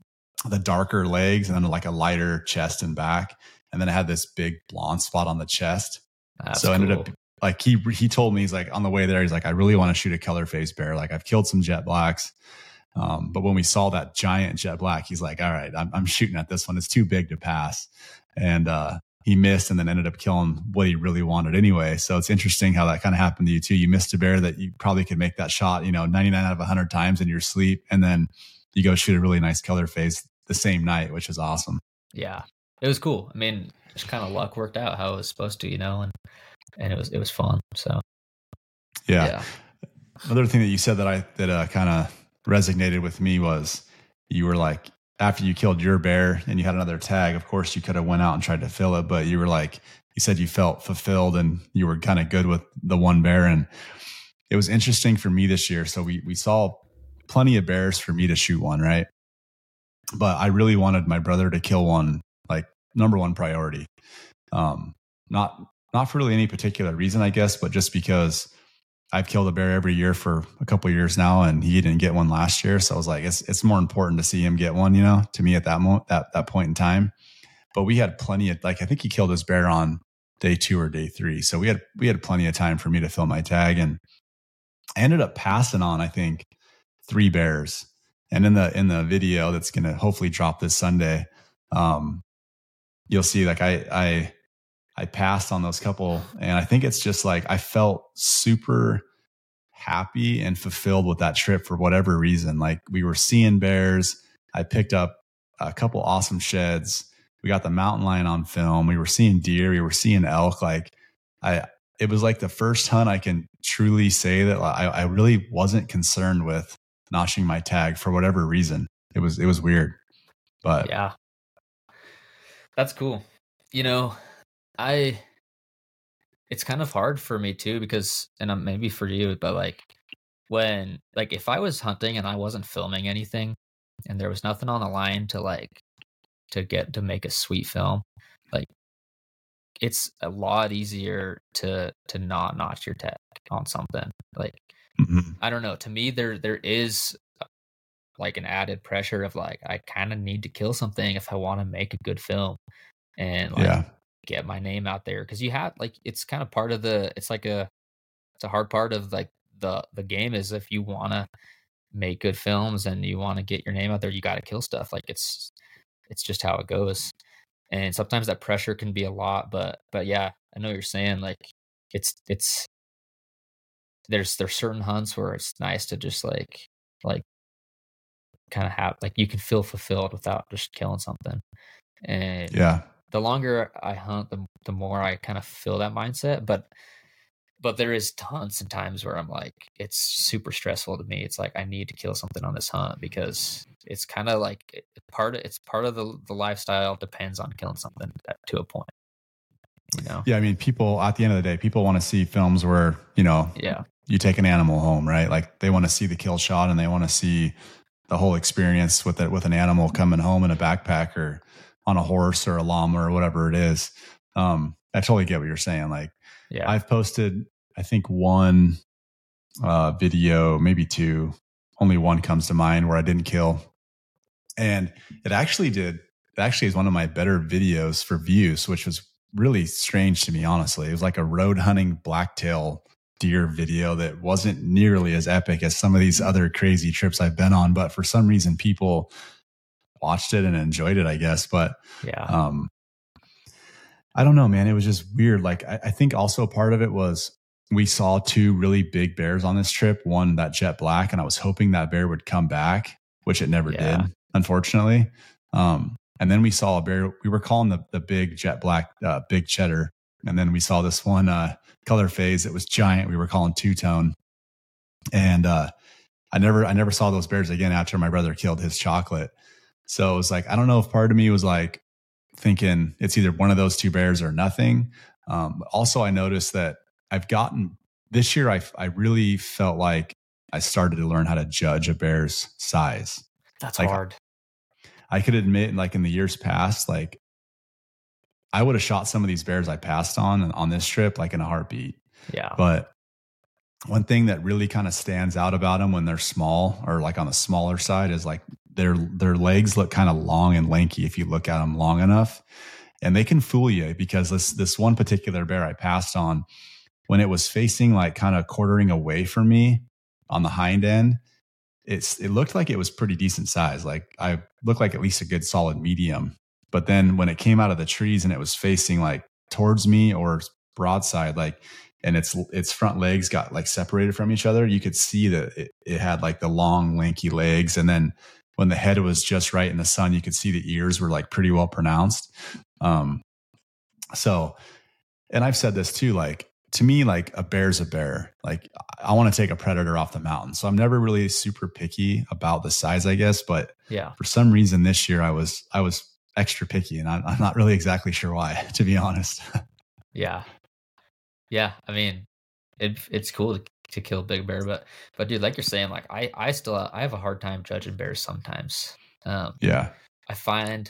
darker legs and then like a lighter chest and back. And then it had this big blonde spot on the chest. That's so ended up like he told me, he's like, on the way there, he's like, I really want to shoot a color phase bear. Like I've killed some jet blacks. But when we saw that giant jet black, he's like, all right, I'm shooting at this one. It's too big to pass. And he missed and then ended up killing what he really wanted anyway. So it's interesting how that kind of happened to you too. You missed a bear that you probably could make that shot, 99 out of 100 times in your sleep. And then you go shoot a really nice color phase the same night, which is awesome. Yeah, it was cool. I mean, just kind of luck worked out how it was supposed to, and it was fun. So yeah. Another thing that you said that kind of resonated with me was you were like, after you killed your bear and you had another tag, of course you could have went out and tried to fill it, but you were like, you said you felt fulfilled and you were kind of good with the one bear. And it was interesting for me this year. So we saw plenty of bears for me to shoot one, right? But I really wanted my brother to kill one, like number one priority. Not for really any particular reason, I guess, but just because I've killed a bear every year for a couple of years now, and he didn't get one last year. So I was like, it's more important to see him get one, to me at that moment, that point in time. But we had plenty of, like, I think he killed his bear on day 2 or day 3. So we had plenty of time for me to fill my tag, and I ended up passing on, I think, 3 bears. And in the video that's going to hopefully drop this Sunday, you'll see like I passed on those couple, and I think it's just like I felt super happy and fulfilled with that trip for whatever reason. Like we were seeing bears. I picked up a couple awesome sheds. We got the mountain lion on film. We were seeing deer. We were seeing elk. Like it was like the first hunt I can truly say that I really wasn't concerned with notching my tag for whatever reason. It was weird, but yeah, that's cool. It's kind of hard for me too, because, and maybe for you, but like when, like if I was hunting and I wasn't filming anything and there was nothing on the line to make a sweet film, like it's a lot easier to not notch your tag on something. Like, I don't know, to me there is like an added pressure of like, I kind of need to kill something if I want to make a good film and like get my name out there. Cause you have like, it's kind of part of it's a hard part of like the game is if you want to make good films and you want to get your name out there, you got to kill stuff. Like it's just how it goes. And sometimes that pressure can be a lot, but yeah, I know what you're saying. Like there's certain hunts where it's nice to just like kind of have, like, you can feel fulfilled without just killing something. And the longer I hunt, the more I kind of feel that mindset. But there is tons and times where I'm like, it's super stressful to me. It's like I need to kill something on this hunt because it's kind of like it's part of the lifestyle depends on killing something to a point. Yeah. I mean, people at the end of the day, people want to see films where, you take an animal home, right? Like they want to see the kill shot and they want to see the whole experience with an animal coming home in a backpack or on a horse or a llama or whatever it is. I totally get what you're saying. Like I've posted, I think one video, maybe two, only one comes to mind where I didn't kill. And it actually is one of my better videos for views, which was really strange to me, honestly. It was like a road hunting blacktail deer video that wasn't nearly as epic as some of these other crazy trips I've been on. But for some reason, people watched it and enjoyed it, I guess. But I don't know, man. It was just weird. Like, I think also part of it was we saw two really big bears on this trip. One, that jet black, and I was hoping that bear would come back, which it never did, unfortunately. And then we saw a bear. We were calling the big jet black, big cheddar. And then we saw this one color phase. It was giant. We were calling two-tone. And I never saw those bears again after my brother killed his chocolate. So it was like, I don't know if part of me was like thinking it's either one of those two bears or nothing. Also, I noticed that this year, I really felt like I started to learn how to judge a bear's size. That's hard. I could admit, like in the years past, like I would have shot some of these bears I passed on this trip, like in a heartbeat. Yeah. But one thing that really kind of stands out about them when they're small or like on the smaller side is like their legs look kind of long and lanky if you look at them long enough, and they can fool you because this one particular bear I passed on, when it was facing like kind of quartering away from me on the hind end, it looked like it was pretty decent size. Like I looked like at least a good solid medium. But then when it came out of the trees and it was facing like towards me or broadside, like, and its front legs got like separated from each other, you could see that it had like the long lanky legs. And then when the head was just right in the sun, you could see the ears were like pretty well pronounced. So, and I've said this too, like, to me, like a bear's a bear. Like I want to take a predator off the mountain. So I'm never really super picky about the size, I guess. But for some reason this year I was extra picky, and I'm not really exactly sure why, to be honest. Yeah. I mean, it's cool to kill a big bear, but dude, like you're saying, like I have a hard time judging bears sometimes. I find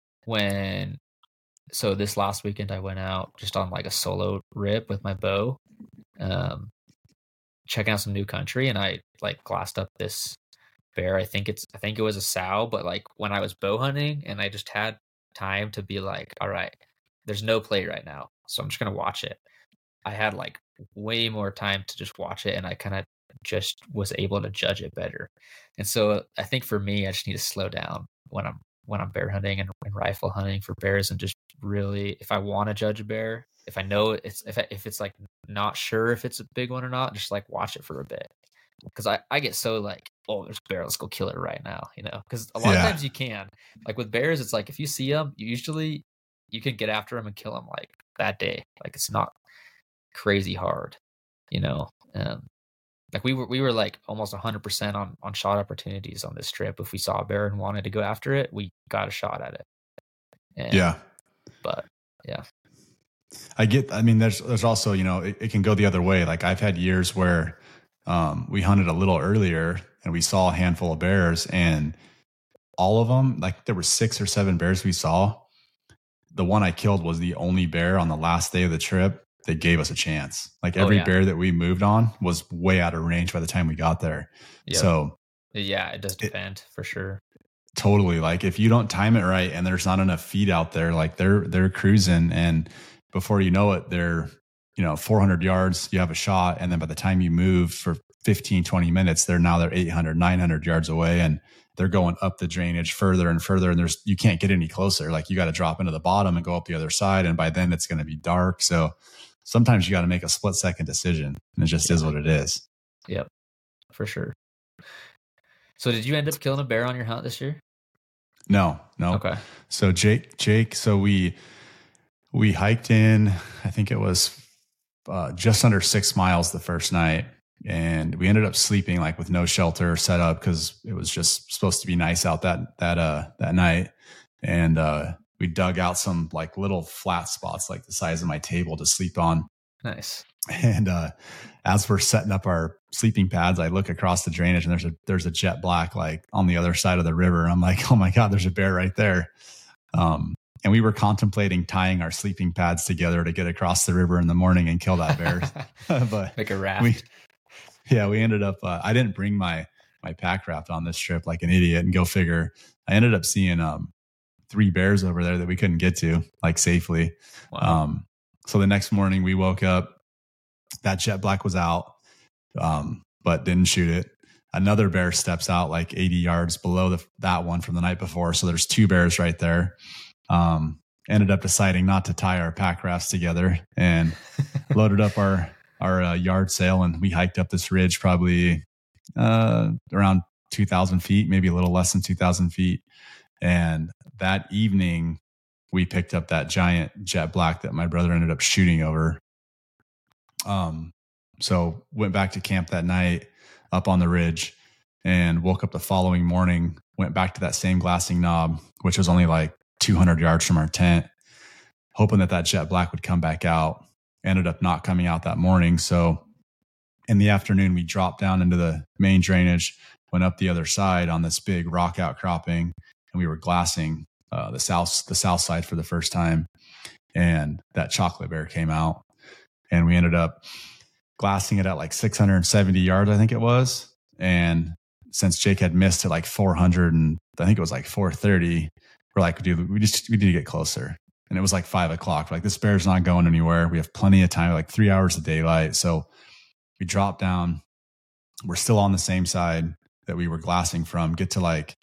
so this last weekend I went out just on like a solo rip with my bow, checking out some new country, and I like glassed up this bear. I think it was a sow, but like when I was bow hunting and I just had time to be like, all right, there's no play right now, so I'm just gonna watch it. I had like way more time to just watch it, and I kind of just was able to judge it better. And so I think for me, I just need to slow down when I'm bear hunting and rifle hunting for bears, and just really, if I want to judge a bear, if I know if it's like not sure if it's a big one or not, just like watch it for a bit. Because I get so like, oh, there's a bear, let's go kill it right now, because a lot of times you can, like with bears, it's like if you see them, you can get after them and kill them like that day. Like it's not crazy hard, like we were like almost 100% on shot opportunities on this trip. If we saw a bear and wanted to go after it, we got a shot at it. But I mean, there's also, it can go the other way. Like I've had years where we hunted a little earlier and we saw a handful of bears, and all of them, like there were 6 or 7 bears we saw. The one I killed was the only bear on the last day of the trip that gave us a chance. Like every bear that we moved on was way out of range by the time we got there. Yep. So it does depend for sure. Totally. Like if you don't time it right and there's not enough feed out there, like they're cruising, and before you know it, they're, 400 yards, you have a shot. And then by the time you move for 15, 20 minutes, they're 800, 900 yards away, and they're going up the drainage further and further. And you can't get any closer. Like you got to drop into the bottom and go up the other side. And by then it's going to be dark. So sometimes you got to make a split second decision, and it just is what it is. Yep, for sure. So did you end up killing a bear on your hunt this year? No. Okay. So Jake, so we hiked in, I think it was just under 6 miles the first night, and we ended up sleeping like with no shelter set up because it was just supposed to be nice out that night. And we dug out some like little flat spots, like the size of my table to sleep on. Nice. And as we're setting up our sleeping pads, I look across the drainage and there's a jet black like on the other side of the river. I'm like, oh my God, there's a bear right there. And we were contemplating tying our sleeping pads together to get across the river in the morning and kill that bear. But like a raft. We ended up, I didn't bring my pack raft on this trip like an idiot, and go figure. I ended up seeing 3 bears over there that we couldn't get to like safely. Wow. So the next morning we woke up, that jet black was out, but didn't shoot it. Another bear steps out like 80 yards below that one from the night before. So there's 2 bears right there. Ended up deciding not to tie our pack rafts together and loaded up our yard sail, and we hiked up this ridge probably around 2,000 feet, maybe a little less than 2,000 feet. And that evening we picked up that giant jet black that my brother ended up shooting over. So went back to camp that night up on the ridge, and woke up the following morning, went back to that same glassing knob, which was only like 200 yards from our tent, hoping that jet black would come back out. Ended up not coming out that morning. So in the afternoon, we dropped down into the main drainage, went up the other side on this big rock outcropping, and we were glassing the south side for the first time. And that chocolate bear came out, and we ended up glassing it at like 670 yards, I think it was. And since Jake had missed at like 400, and I think it was like 430, we're like, dude, we need to get closer. And it was like 5 o'clock. We're like, this bear's not going anywhere. We have plenty of time, like 3 hours of daylight. So we drop down. We're still on the same side that we were glassing from. Get to like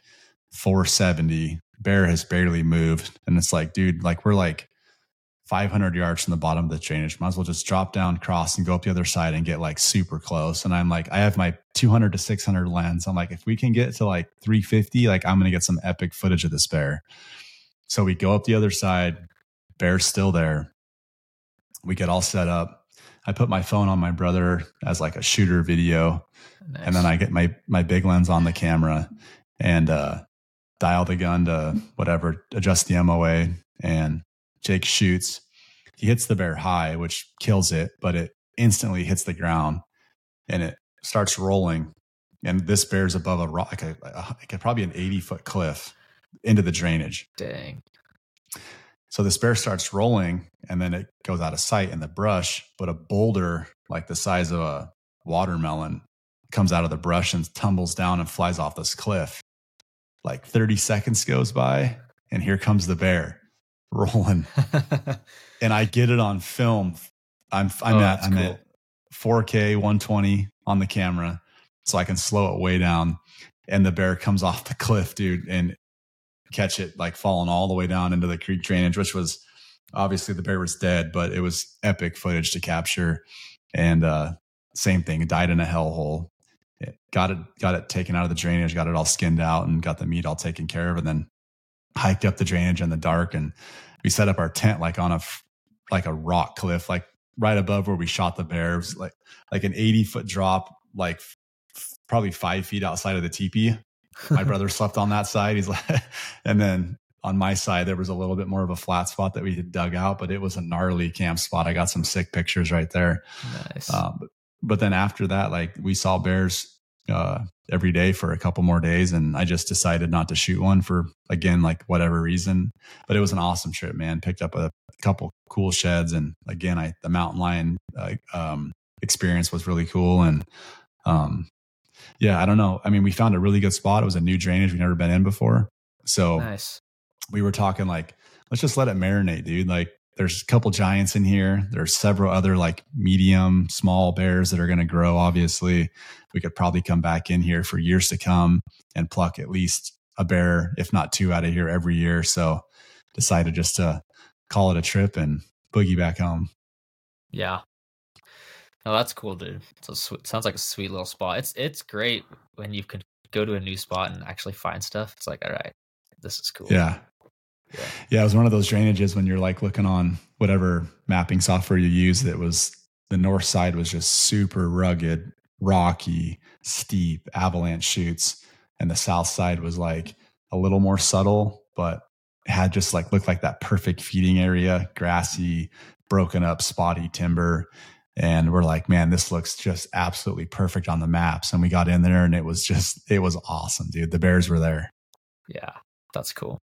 470. Bear has barely moved. And it's like, dude, like we're like 500 yards from the bottom of the drainage. Might as well just drop down, cross, and go up the other side and get like super close. And I'm like, I have my 200 to 600 lens. I'm like, if we can get to like 350, like I'm going to get some epic footage of this bear. So we go up the other side. Bear's still there. We get all set up. I put my phone on my brother as like a shooter video. Nice. And then I get my big lens on the camera and dial the gun to whatever, adjust the MOA, and Jake shoots. He hits the bear high, which kills it, but it instantly hits the ground and it starts rolling. And this bear's above a rock, like probably an 80-foot cliff into the drainage. Dang. So this bear starts rolling, and then it goes out of sight in the brush, but a boulder like the size of a watermelon comes out of the brush and tumbles down and flies off this cliff. Like 30 seconds goes by, and here comes the bear rolling. And I get it on film. I'm at 4K 120 on the camera, so I can slow it way down. And the bear comes off the cliff, dude, and catch it like falling all the way down into the creek drainage, which was obviously the bear was dead, but it was epic footage to capture. And same thing, it died in a hellhole. Got it taken out of the drainage, got it all skinned out, and got the meat all taken care of, and then hiked up the drainage in the dark. And we set up our tent like on a rock cliff, like right above where we shot the bears, like an 80-foot drop, like probably 5 feet outside of the teepee. My brother slept on that side. He's like, and then on my side, there was a little bit more of a flat spot that we had dug out, but it was a gnarly camp spot. I got some sick pictures right there. Nice. But then after that, like we saw bears every day for a couple more days, and I just decided not to shoot one for, again, like whatever reason. But it was an awesome trip, man. Picked up a couple cool sheds, and again, the mountain lion experience was really cool. And yeah, I don't know. I mean, we found a really good spot. It was a new drainage we've never been in before. So nice. We were talking like, let's just let it marinate, dude. Like there's a couple giants in here. There's several other like medium, small bears that are going to grow. Obviously, we could probably come back in here for years to come and pluck at least a bear, if not 2 out of here every year. So decided just to call it a trip and boogie back home. Yeah. Oh, that's cool, dude. So sounds like a sweet little spot. It's great when you can go to a new spot and actually find stuff. It's like, all right, this is cool. Yeah. It was one of those drainages when you're like looking on whatever mapping software you use, that was the north side was just super rugged, rocky, steep, avalanche chutes. And the south side was like a little more subtle, but had just like looked like that perfect feeding area, grassy, broken up, spotty timber. And we're like, man, this looks just absolutely perfect on the maps. And we got in there and it was awesome, dude. The bears were there. Yeah, that's cool.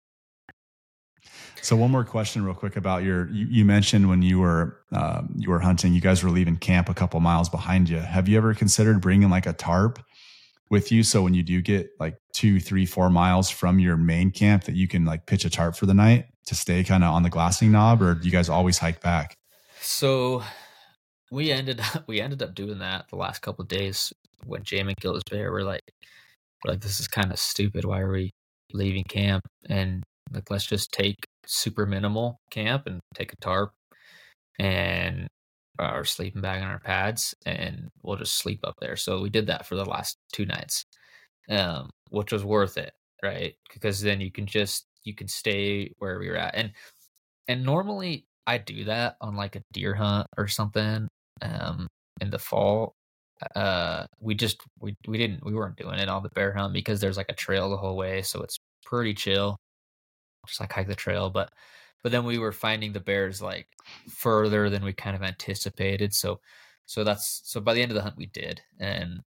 So one more question real quick about you mentioned when you were hunting, you guys were leaving camp a couple miles behind you. Have you ever considered bringing like a tarp with you? So when you do get like 2, 3, 4 miles from your main camp that you can like pitch a tarp for the night to stay kind of on the glassing knob, or do you guys always hike back? So we ended up doing that the last couple of days when Jamin killed his bear. We're like, this is kind of stupid. Why are we leaving camp? And like, let's just take super minimal camp and take a tarp and our sleeping bag on our pads, and we'll just sleep up there. So we did that for the last 2 nights, which was worth it, right? Because then you can stay where we were at. And normally I do that on like a deer hunt or something in the fall. We weren't doing it on the bear hunt because there's like a trail the whole way, so it's pretty chill. Just like hike the trail, but then we were finding the bears like further than we kind of anticipated. So by the end of the hunt we did. And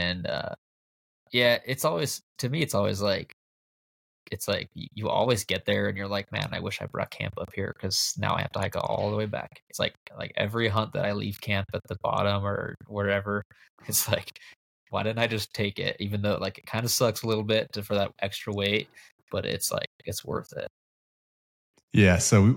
yeah, it's always, to me, it's like you always get there and you're like, man, I wish I brought camp up here because now I have to hike all the way back. It's like every hunt that I leave camp at the bottom or wherever, it's like, why didn't I just take it? Even though like it kind of sucks a little bit for that extra weight, but it's like, it's worth it. Yeah. So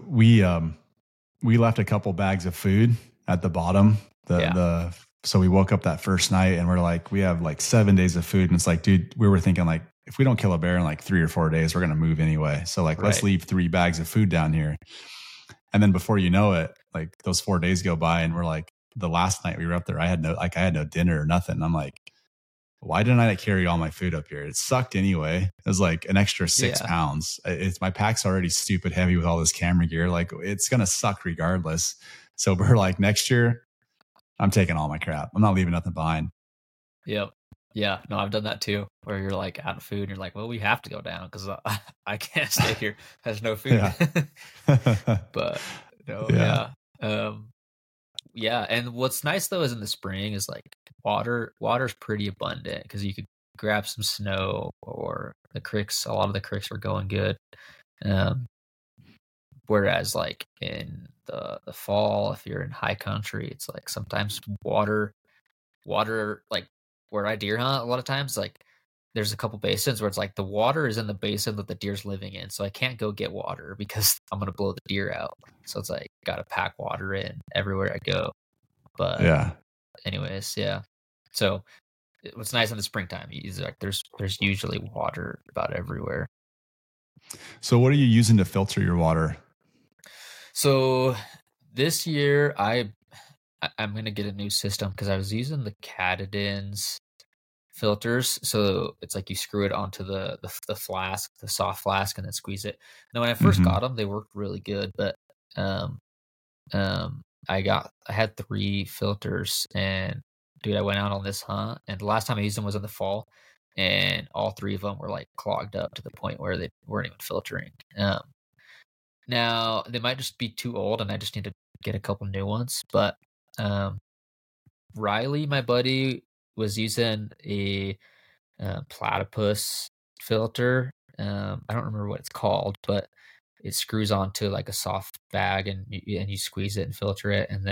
we left a couple bags of food at the bottom. So we woke up that first night and we're like, we have like 7 days of food. And it's like, dude, we were thinking like, if we don't kill a bear in like 3 or 4 days, we're going to move anyway. So like, let's leave 3 bags of food down here. And then before you know it, like those 4 days go by and we're like, the last night we were up there, I had no dinner or nothing. And I'm like, why didn't I carry all my food up here? It sucked anyway. It was like an extra 6 pounds. My pack's already stupid heavy with all this camera gear. Like it's going to suck regardless. So we're like, next year, I'm taking all my crap. I'm not leaving nothing behind. Yep. Yeah. No, I've done that too, where you're like out of food and you're like, well, we have to go down because I can't stay here. Has no food. But no, yeah. And what's nice though is in the spring is like water's pretty abundant because you could grab some snow, or the creeks. A lot of the creeks were going good. Whereas like in the fall, if you're in high country, it's like sometimes water like where I deer hunt a lot of times, like there's a couple basins where it's like the water is in the basin that the deer's living in. So I can't go get water because I'm going to blow the deer out. So it's like, got to pack water in everywhere I go. But anyways, yeah. So what's nice in the springtime is like, there's usually water about everywhere. So what are you using to filter your water? So this year I'm going to get a new system because I was using the Katadyn's filters. So it's like you screw it onto the flask, the soft flask, and then squeeze it. Now, when I first got them, they worked really good, but I had 3 filters, and dude, I went out on this hunt, and the last time I used them was in the fall, and all 3 of them were like clogged up to the point where they weren't even filtering. Now they might just be too old, and I just need to get a couple new ones. But Riley, my buddy, was using a platypus filter. I don't remember what it's called, but it screws onto like a soft bag, and you squeeze it and filter it. And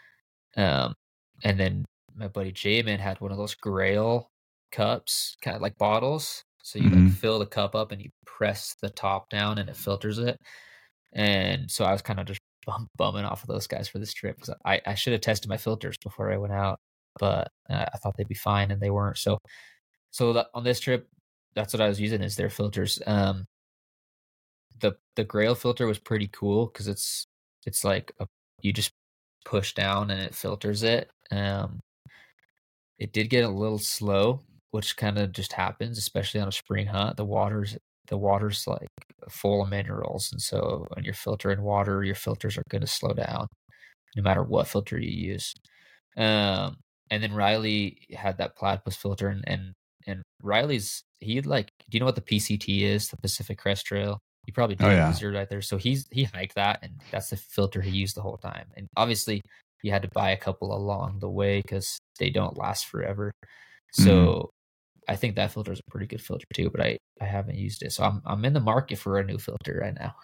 then my buddy Jamin had one of those Grail cups, kind of like bottles. So you like fill the cup up and you press the top down and it filters it. And so I was kind of just bumming off of those guys for this trip because I should have tested my filters before I went out, but I thought they'd be fine and they weren't. So on this trip, that's what I was using is their filters. The Grail filter was pretty cool because it's like you just push down and it filters it. It did get a little slow, which kind of just happens, especially on a spring hunt. The water's like full of minerals, and so when you're filtering water, your filters are going to slow down, no matter what filter you use. And then Riley had that platypus filter, and Riley's do you know what the PCT is, the Pacific Crest Trail? You probably do, Oh yeah. because you're right there. So he hiked that, and that's the filter he used the whole time. And obviously, he had to buy a couple along the way because they don't last forever. So I think that filter is a pretty good filter too, but I haven't used it. So I'm in the market for a new filter right now.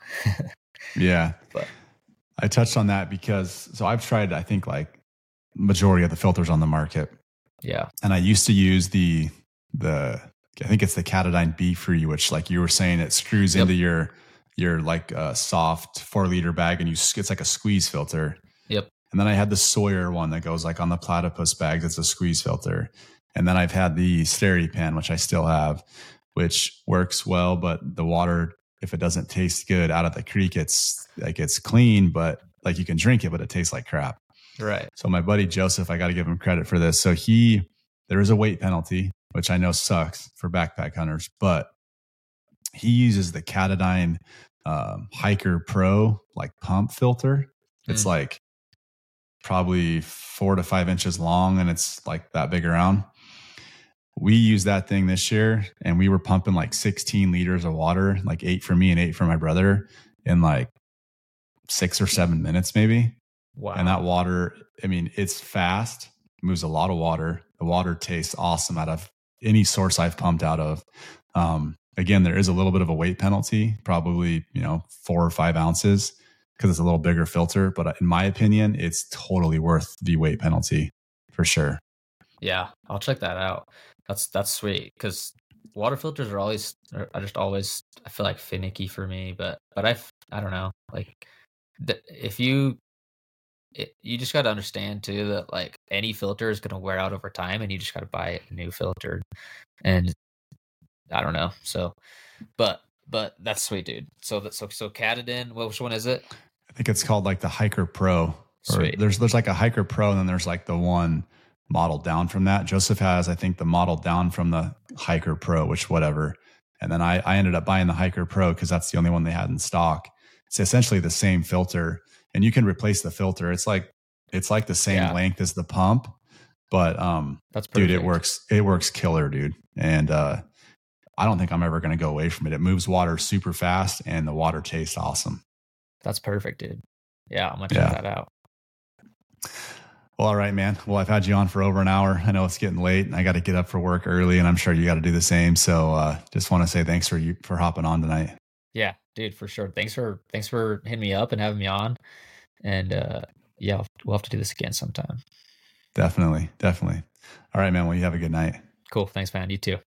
Yeah. But I touched on that because I've tried, I think, like majority of the filters on the market. Yeah. And I used to use the I think it's the Katadyn B-Free, which, like you were saying, it screws into your like soft 4-liter bag, and it's like a squeeze filter. Yep. And then I had the Sawyer one that goes like on the platypus bags. It's a squeeze filter. And then I've had the SteriPen, which I still have, which works well, but the water, if it doesn't taste good out of the creek, it's clean, but like you can drink it, but it tastes like crap. Right. So my buddy Joseph, I got to give him credit for this. So there is a weight penalty, which I know sucks for backpack hunters, but he uses the Katadyn Hiker Pro like pump filter. It's like probably 4 to 5 inches long, and it's like that big around. We used that thing this year, and we were pumping like 16 liters of water, like 8 for me and 8 for my brother, in like 6 or 7 minutes maybe. Wow. And that water, I mean, it's fast, moves a lot of water. The water tastes awesome out of any source I've pumped out of. Again, there is a little bit of a weight penalty, probably, 4 or 5 ounces, because it's a little bigger filter. But in my opinion, it's totally worth the weight penalty for sure. Yeah, I'll check that out. That's sweet, because water filters are just always, I feel like, finicky for me. But I don't know, like if you just got to understand too that like any filter is going to wear out over time, and you just got to buy a new filter. And I don't know. So, but that's sweet, dude. So Katadyn, which one is it? I think it's called like the Hiker Pro. Sweet. There's like a Hiker Pro, and then there's like the one model down from that. Joseph has, I think, the model down from the Hiker Pro, which whatever. And then I ended up buying the Hiker Pro because that's the only one they had in stock. It's essentially the same filter, and you can replace the filter. It's like the same length as the pump, but that's perfect. Dude, it works killer, dude. And I don't think I'm ever going to go away from it. It moves water super fast, and the water tastes awesome. That's perfect, dude. Yeah, I'm gonna check that out. Well, all right, man. Well, I've had you on for over an hour. I know it's getting late, and I got to get up for work early, and I'm sure you got to do the same. So just want to say thanks for hopping on tonight. Yeah, dude, for sure. Thanks for hitting me up and having me on. And yeah, we'll have to do this again sometime. Definitely. All right, man. Well, you have a good night. Cool. Thanks, man. You too.